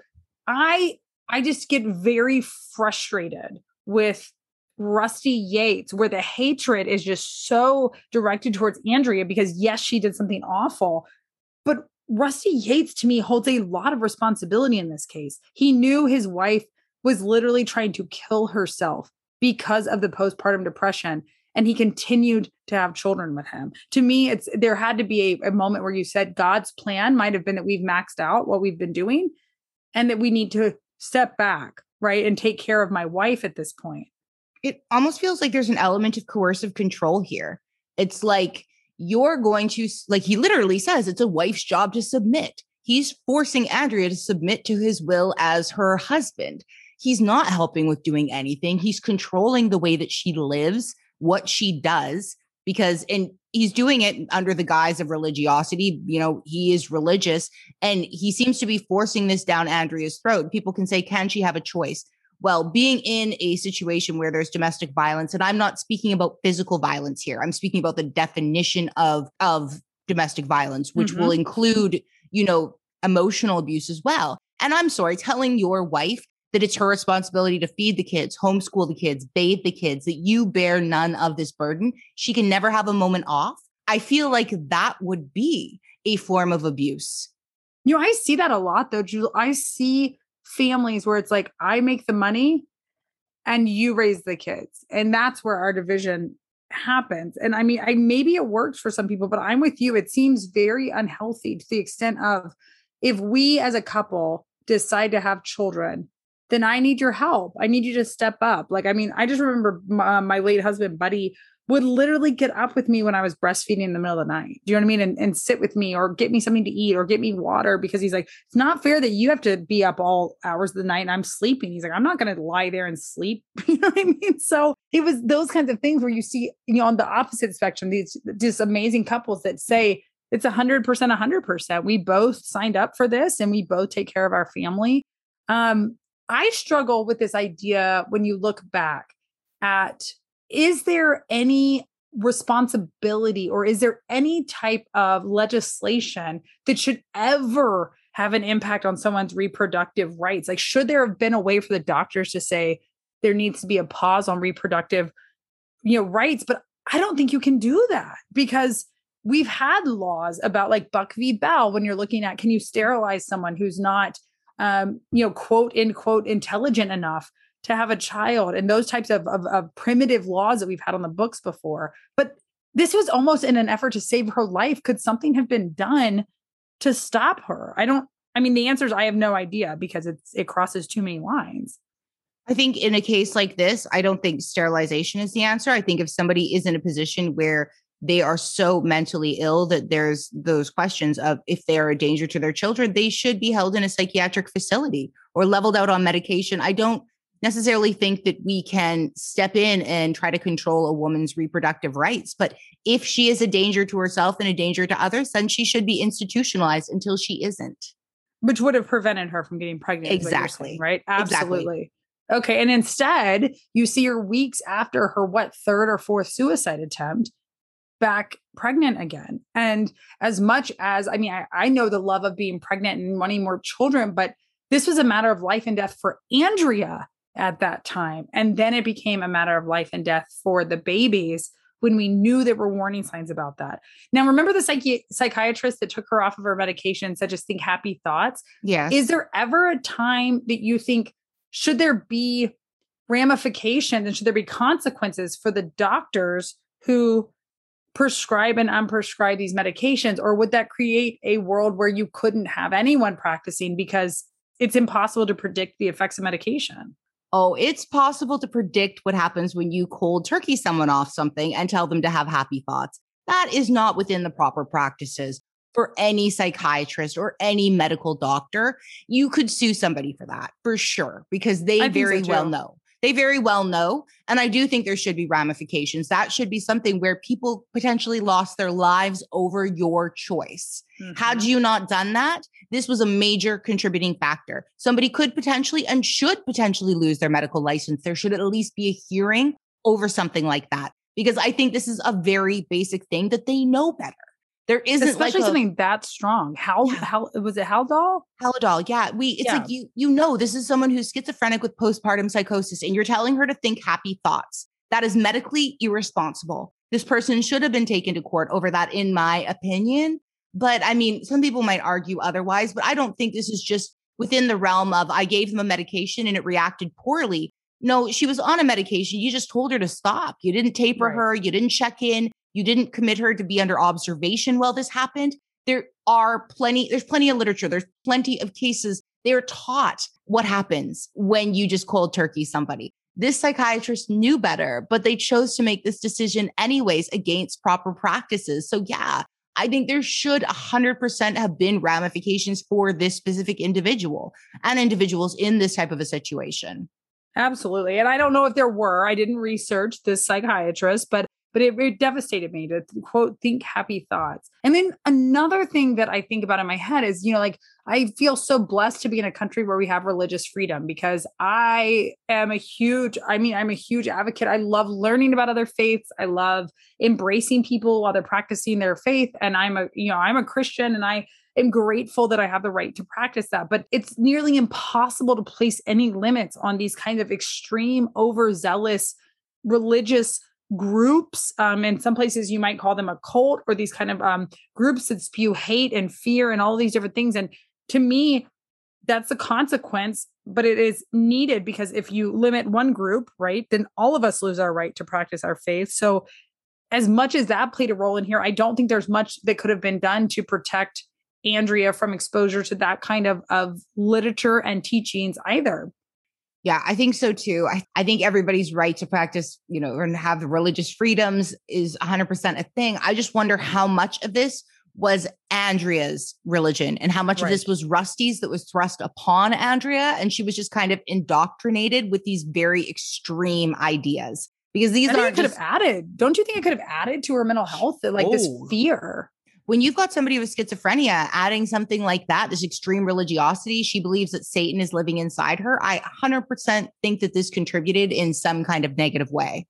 I, I just get very frustrated with Rusty Yates, where the hatred is just so directed towards Andrea because yes, she did something awful, but Rusty Yates to me holds a lot of responsibility in this case. He knew his wife was literally trying to kill herself because of the postpartum depression, and he continued to have children with him. To me, it's there had to be a, a moment where you said God's plan might have been that we've maxed out what we've been doing and that we need to step back, right, and take care of my wife at this point. It almost feels like there's an element of coercive control here. It's like you're going to, like he literally says, it's a wife's job to submit. He's forcing Andrea to submit to his will as her husband. He's not helping with doing anything. He's controlling the way that she lives, what she does, because, and he's doing it under the guise of religiosity. You know, he is religious and he seems to be forcing this down Andrea's throat. People can say, can she have a choice? Well, being in a situation where there's domestic violence, and I'm not speaking about physical violence here, I'm speaking about the definition of, of domestic violence, which mm-hmm. will include, you know, emotional abuse as well. And I'm sorry, telling your wife that it's her responsibility to feed the kids, homeschool the kids, bathe the kids, that you bear none of this burden, she can never have a moment off. I feel like that would be a form of abuse. You know, I see that a lot though, Jewel. I see families where it's like, I make the money and you raise the kids. And that's where our division happens. And I mean, I maybe it works for some people, but I'm with you. It seems very unhealthy to the extent of if we as a couple decide to have children, then I need your help. I need you to step up. Like, I mean, I just remember my, my late husband, Buddy, would literally get up with me when I was breastfeeding in the middle of the night. Do you know what I mean? And, and sit with me or get me something to eat or get me water, because he's like, it's not fair that you have to be up all hours of the night and I'm sleeping. He's like, I'm not going to lie there and sleep. You know what I mean? So it was those kinds of things where you see, you know, on the opposite spectrum, these just amazing couples that say it's a hundred percent, a hundred percent. We both signed up for this and we both take care of our family. Um, I struggle with this idea when you look back at, is there any responsibility or is there any type of legislation that should ever have an impact on someone's reproductive rights? Like, should there have been a way for the doctors to say there needs to be a pause on reproductive, you know, rights? But I don't think you can do that because we've had laws about like Buck v. Bell when you're looking at, can you sterilize someone who's not Um, you know, quote, end quote, intelligent enough to have a child, and those types of, of, of primitive laws that we've had on the books before. But this was almost in an effort to save her life. Could something have been done to stop her? I don't, I mean, the answer is I have no idea because it's, it crosses too many lines. I think in a case like this, I don't think sterilization is the answer. I think if somebody is in a position where they are so mentally ill that there's those questions of if they are a danger to their children, they should be held in a psychiatric facility or leveled out on medication. I don't necessarily think that we can step in and try to control a woman's reproductive rights. But if she is a danger to herself and a danger to others, then she should be institutionalized until she isn't. Which would have prevented her from getting pregnant. Exactly. Saying, right? Absolutely. Exactly. Okay. And instead, you see her weeks after her, what, third or fourth suicide attempt, back pregnant again. And as much as, I mean, I, I know the love of being pregnant and wanting more children, but this was a matter of life and death for Andrea at that time. And then it became a matter of life and death for the babies when we knew there were warning signs about that. Now, remember the psychi- psychiatrist that took her off of her medication, said, just think happy thoughts. Yes. Is there ever a time that you think, should there be ramifications and should there be consequences for the doctors who prescribe and unprescribe these medications? Or would that create a world where you couldn't have anyone practicing because it's impossible to predict the effects of medication? Oh, it's possible to predict what happens when you cold turkey someone off something and tell them to have happy thoughts. That is not within the proper practices for any psychiatrist or any medical doctor. You could sue somebody for that for sure, because they I think so very well too. know. They very well know. And I do think there should be ramifications. That should be something where people potentially lost their lives over your choice. Mhm. Had you not done that, this was a major contributing factor. Somebody could potentially and should potentially lose their medical license. There should at least be a hearing over something like that, because I think this is a very basic thing that they know better. There isn't Especially like a, something that strong. How, Yeah. how was it Haldol? Haldol. Yeah. We, it's Yeah. like, you, you know, this is someone who's schizophrenic with postpartum psychosis, and you're telling her to think happy thoughts. That is medically irresponsible. This person should have been taken to court over that, in my opinion. But I mean, some people might argue otherwise, but I don't think this is just within the realm of, I gave them a medication and it reacted poorly. No, she was on a medication. You just told her to stop. You didn't taper Right. her. You didn't check in. You didn't commit her to be under observation while this happened. There are plenty, there's plenty of literature. There's plenty of cases. They're taught what happens when you just cold turkey somebody. This psychiatrist knew better, but they chose to make this decision anyways against proper practices. So yeah, I think there should one hundred percent have been ramifications for this specific individual and individuals in this type of a situation. Absolutely. And I don't know if there were. I didn't research this psychiatrist, but but it, it devastated me to quote, think happy thoughts. And then another thing that I think about in my head is, you know, like I feel so blessed to be in a country where we have religious freedom, because I am a huge, I mean, I'm a huge advocate. I love learning about other faiths. I love embracing people while they're practicing their faith. And I'm a, you know, I'm a Christian, and I am grateful that I have the right to practice that. But it's nearly impossible to place any limits on these kinds of extreme, overzealous religious groups. Um, in some places you might call them a cult, or these kind of um, groups that spew hate and fear and all these different things. And to me, that's the consequence, but it is needed, because if you limit one group, right, then all of us lose our right to practice our faith. So as much as that played a role in here, I don't think there's much that could have been done to protect Andrea from exposure to that kind of, of literature and teachings either. Yeah, I think so too. I, I think everybody's right to practice, you know, and have the religious freedoms is one hundred percent a thing. I just wonder how much of this was Andrea's religion and how much Right. of this was Rusty's that was thrust upon Andrea. And she was just kind of indoctrinated with these very extreme ideas, because these I think aren't it could just, have added. Don't you think it could have added to her mental health, that like this Oh. fear? when you've got somebody with schizophrenia adding something like that, this extreme religiosity, she believes that Satan is living inside her. I one hundred percent think that this contributed in some kind of negative way.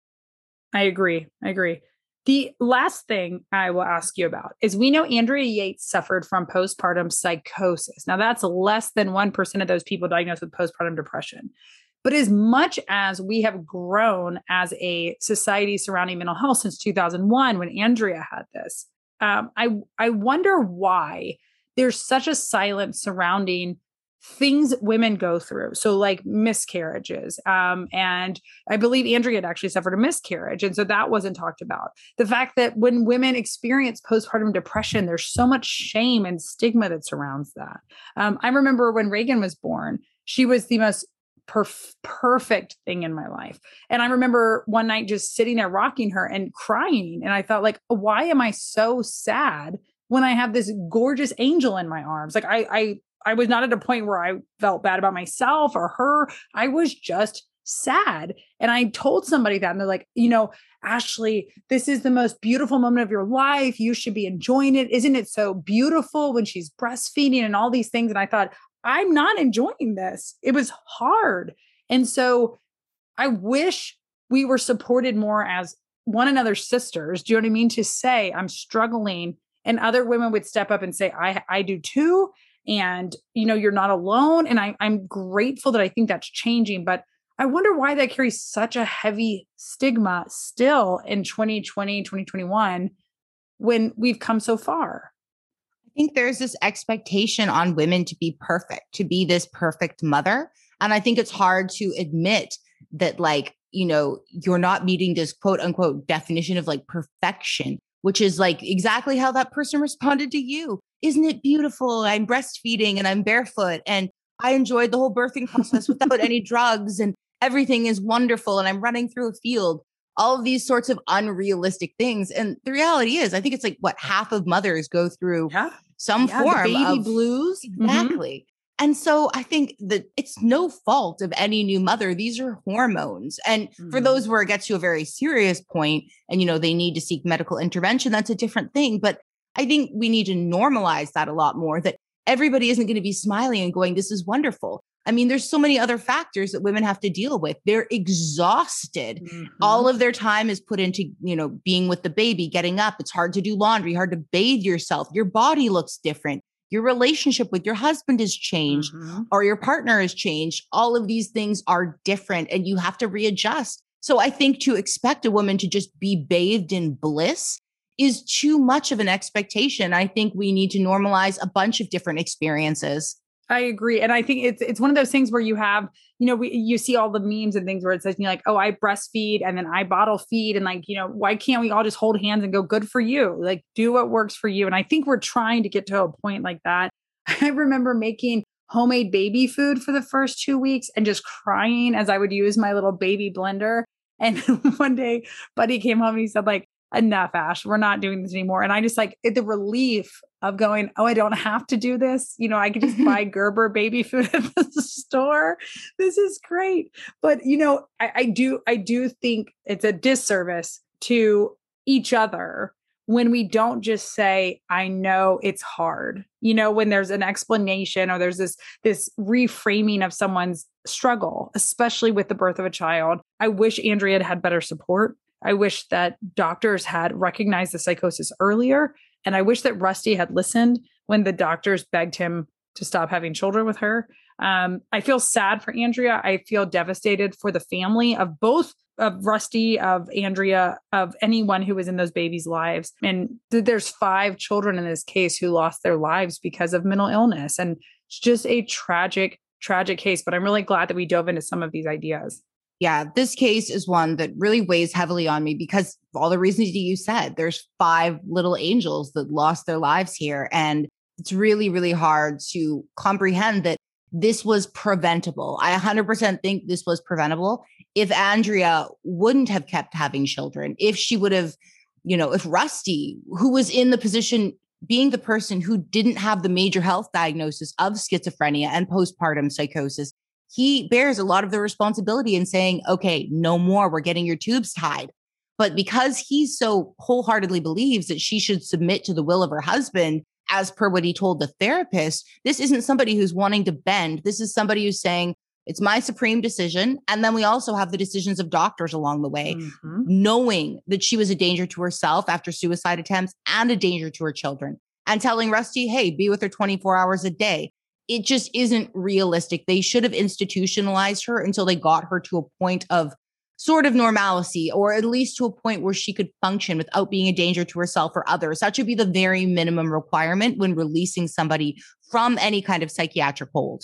I agree. I agree. The last thing I will ask you about is, we know Andrea Yates suffered from postpartum psychosis. Now, that's less than one percent of those people diagnosed with postpartum depression. But as much as we have grown as a society surrounding mental health since two thousand one, when Andrea had this, um, I, I wonder why there's such a silence surrounding things that women go through. So like miscarriages. Um, and I believe Andrea had actually suffered a miscarriage. And so that wasn't talked about. The fact that when women experience postpartum depression, there's so much shame and stigma that surrounds that. Um, I remember when Reagan was born, she was the most perf- perfect thing in my life. And I remember one night just sitting there rocking her and crying. And I thought, like, why am I so sad when I have this gorgeous angel in my arms? Like I, I, I was not at a point where I felt bad about myself or her. I was just sad. And I told somebody that, and they're like, you know, Ashley, this is the most beautiful moment of your life. You should be enjoying it. Isn't it so beautiful when she's breastfeeding and all these things? And I thought, I'm not enjoying this. It was hard. And so I wish we were supported more as one another's sisters. Do you know what I mean? To say, I'm struggling, and other women would step up and say, I, I do too. And, you know, you're not alone. And I, I'm grateful that I think that's changing. But I wonder why that carries such a heavy stigma still in twenty twenty, twenty twenty-one, when we've come so far. I think there's this expectation on women to be perfect, to be this perfect mother. And I think it's hard to admit that, like, you know, you're not meeting this quote unquote definition of like perfection, which is like exactly how that person responded to you. Isn't it beautiful? I'm breastfeeding and I'm barefoot and I enjoyed the whole birthing process without any drugs and everything is wonderful and I'm running through a field. all of these sorts of unrealistic things. And the reality is, I think it's like what half of mothers go through Yeah. some Yeah, the form baby of blues. Mhm. Exactly. And so I think that it's no fault of any new mother. These are hormones. And for Mhm. those where it gets to a very serious point and, you know, they need to seek medical intervention, that's a different thing. But I think we need to normalize that a lot more, that everybody isn't going to be smiling and going, this is wonderful. I mean, there's so many other factors that women have to deal with. They're exhausted. Mhm. All of their time is put into, you know, being with the baby, getting up. It's hard to do laundry, hard to bathe yourself. Your body looks different. Your relationship with your husband has changed Mhm. or your partner has changed. All of these things are different and you have to readjust. So I think to expect a woman to just be bathed in bliss is too much of an expectation. I think we need to normalize a bunch of different experiences. I agree. And I think it's it's one of those things where you have, you know, we, you see all the memes and things where it says, you know, like, oh, I breastfeed and then I bottle feed. And like, you know, why can't we all just hold hands and go, good for you? Like, do what works for you. And I think we're trying to get to a point like that. I remember making homemade baby food for the first two weeks and just crying as I would use my little baby blender. And one day, Buddy came home and he said, like, enough, Ash, we're not doing this anymore. And I just like it, the relief of going, oh, I don't have to do this. You know, I could just buy Gerber baby food at the store. This is great. But, you know, I, I do, I do think it's a disservice to each other when we don't just say, I know it's hard, you know, when there's an explanation or there's this, this reframing of someone's struggle, especially with the birth of a child. I wish Andrea had had better support. I wish that doctors had recognized the psychosis earlier. And I wish that Rusty had listened when the doctors begged him to stop having children with her. Um, I feel sad for Andrea. I feel devastated for the family of both of Rusty, of Andrea, of anyone who was in those babies' lives. And th- there's five children in this case who lost their lives because of mental illness. And it's just a tragic, tragic case. But I'm really glad that we dove into some of these ideas. Yeah, this case is one that really weighs heavily on me because of all the reasons you said. There's five little angels that lost their lives here. And it's really, really hard to comprehend that this was preventable. I one hundred percent think this was preventable if Andrea wouldn't have kept having children, if she would have, you know, if Rusty, who was in the position, being the person who didn't have the major health diagnosis of schizophrenia and postpartum psychosis, he bears a lot of the responsibility in saying, okay, no more, we're getting your tubes tied. But because he so wholeheartedly believes that she should submit to the will of her husband, as per what he told the therapist, this isn't somebody who's wanting to bend. This is somebody who's saying, it's my supreme decision. And then we also have the decisions of doctors along the way, mm-hmm. knowing that she was a danger to herself after suicide attempts and a danger to her children, and telling Rusty, hey, be with her twenty-four hours a day. It just isn't realistic. They should have institutionalized her until they got her to a point of sort of normalcy, or at least to a point where she could function without being a danger to herself or others. That should be the very minimum requirement when releasing somebody from any kind of psychiatric hold.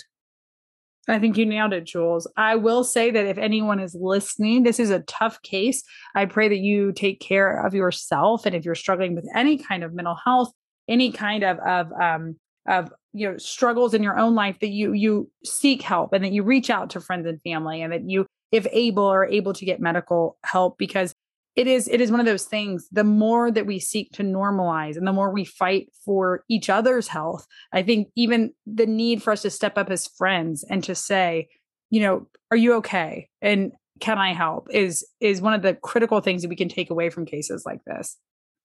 I think you nailed it, Jules. I will say that if anyone is listening, this is a tough case. I pray that you take care of yourself. And if you're struggling with any kind of mental health, any kind of, of, um, of, you know, struggles in your own life, that you, you seek help and that you reach out to friends and family, and that you, if able, are able to get medical help, because it is, it is one of those things. The more that we seek to normalize and the more we fight for each other's health, I think even the need for us to step up as friends and to say, you know, are you okay? And can I help is, is one of the critical things that we can take away from cases like this.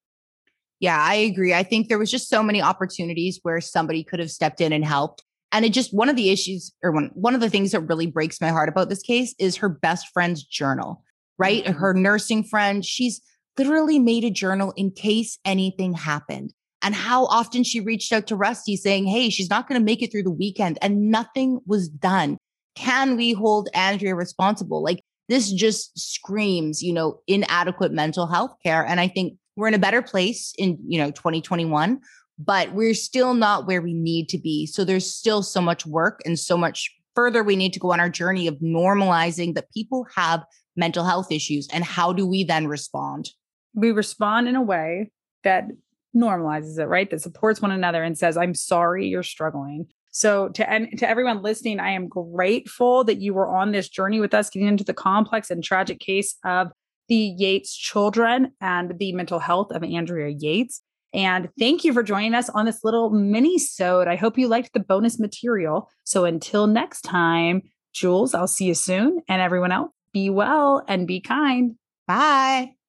Yeah, I agree. I think there was just so many opportunities where somebody could have stepped in and helped. And it just, one of the issues, or one, one of the things that really breaks my heart about this case is her best friend's journal, right? Mm-hmm. Her nursing friend, she's literally made a journal in case anything happened. And how often she reached out to Rusty saying, hey, she's not going to make it through the weekend, and nothing was done. Can we hold Andrea responsible? Like, this just screams, you know, inadequate mental health care. And I think we're in a better place in, you know, twenty twenty-one, but we're still not where we need to be. So there's still so much work and so much further we need to go on our journey of normalizing that people have mental health issues. And how do we then respond? We respond in a way that normalizes it, right? That supports one another and says, I'm sorry you're struggling. So to, and to everyone listening, I am grateful that you were on this journey with us, getting into the complex and tragic case of the Yates children and the mental health of Andrea Yates. And thank you for joining us on this little mini-sode. I hope you liked the bonus material. So until next time, Jules, I'll see you soon. And everyone else, be well and be kind. Bye.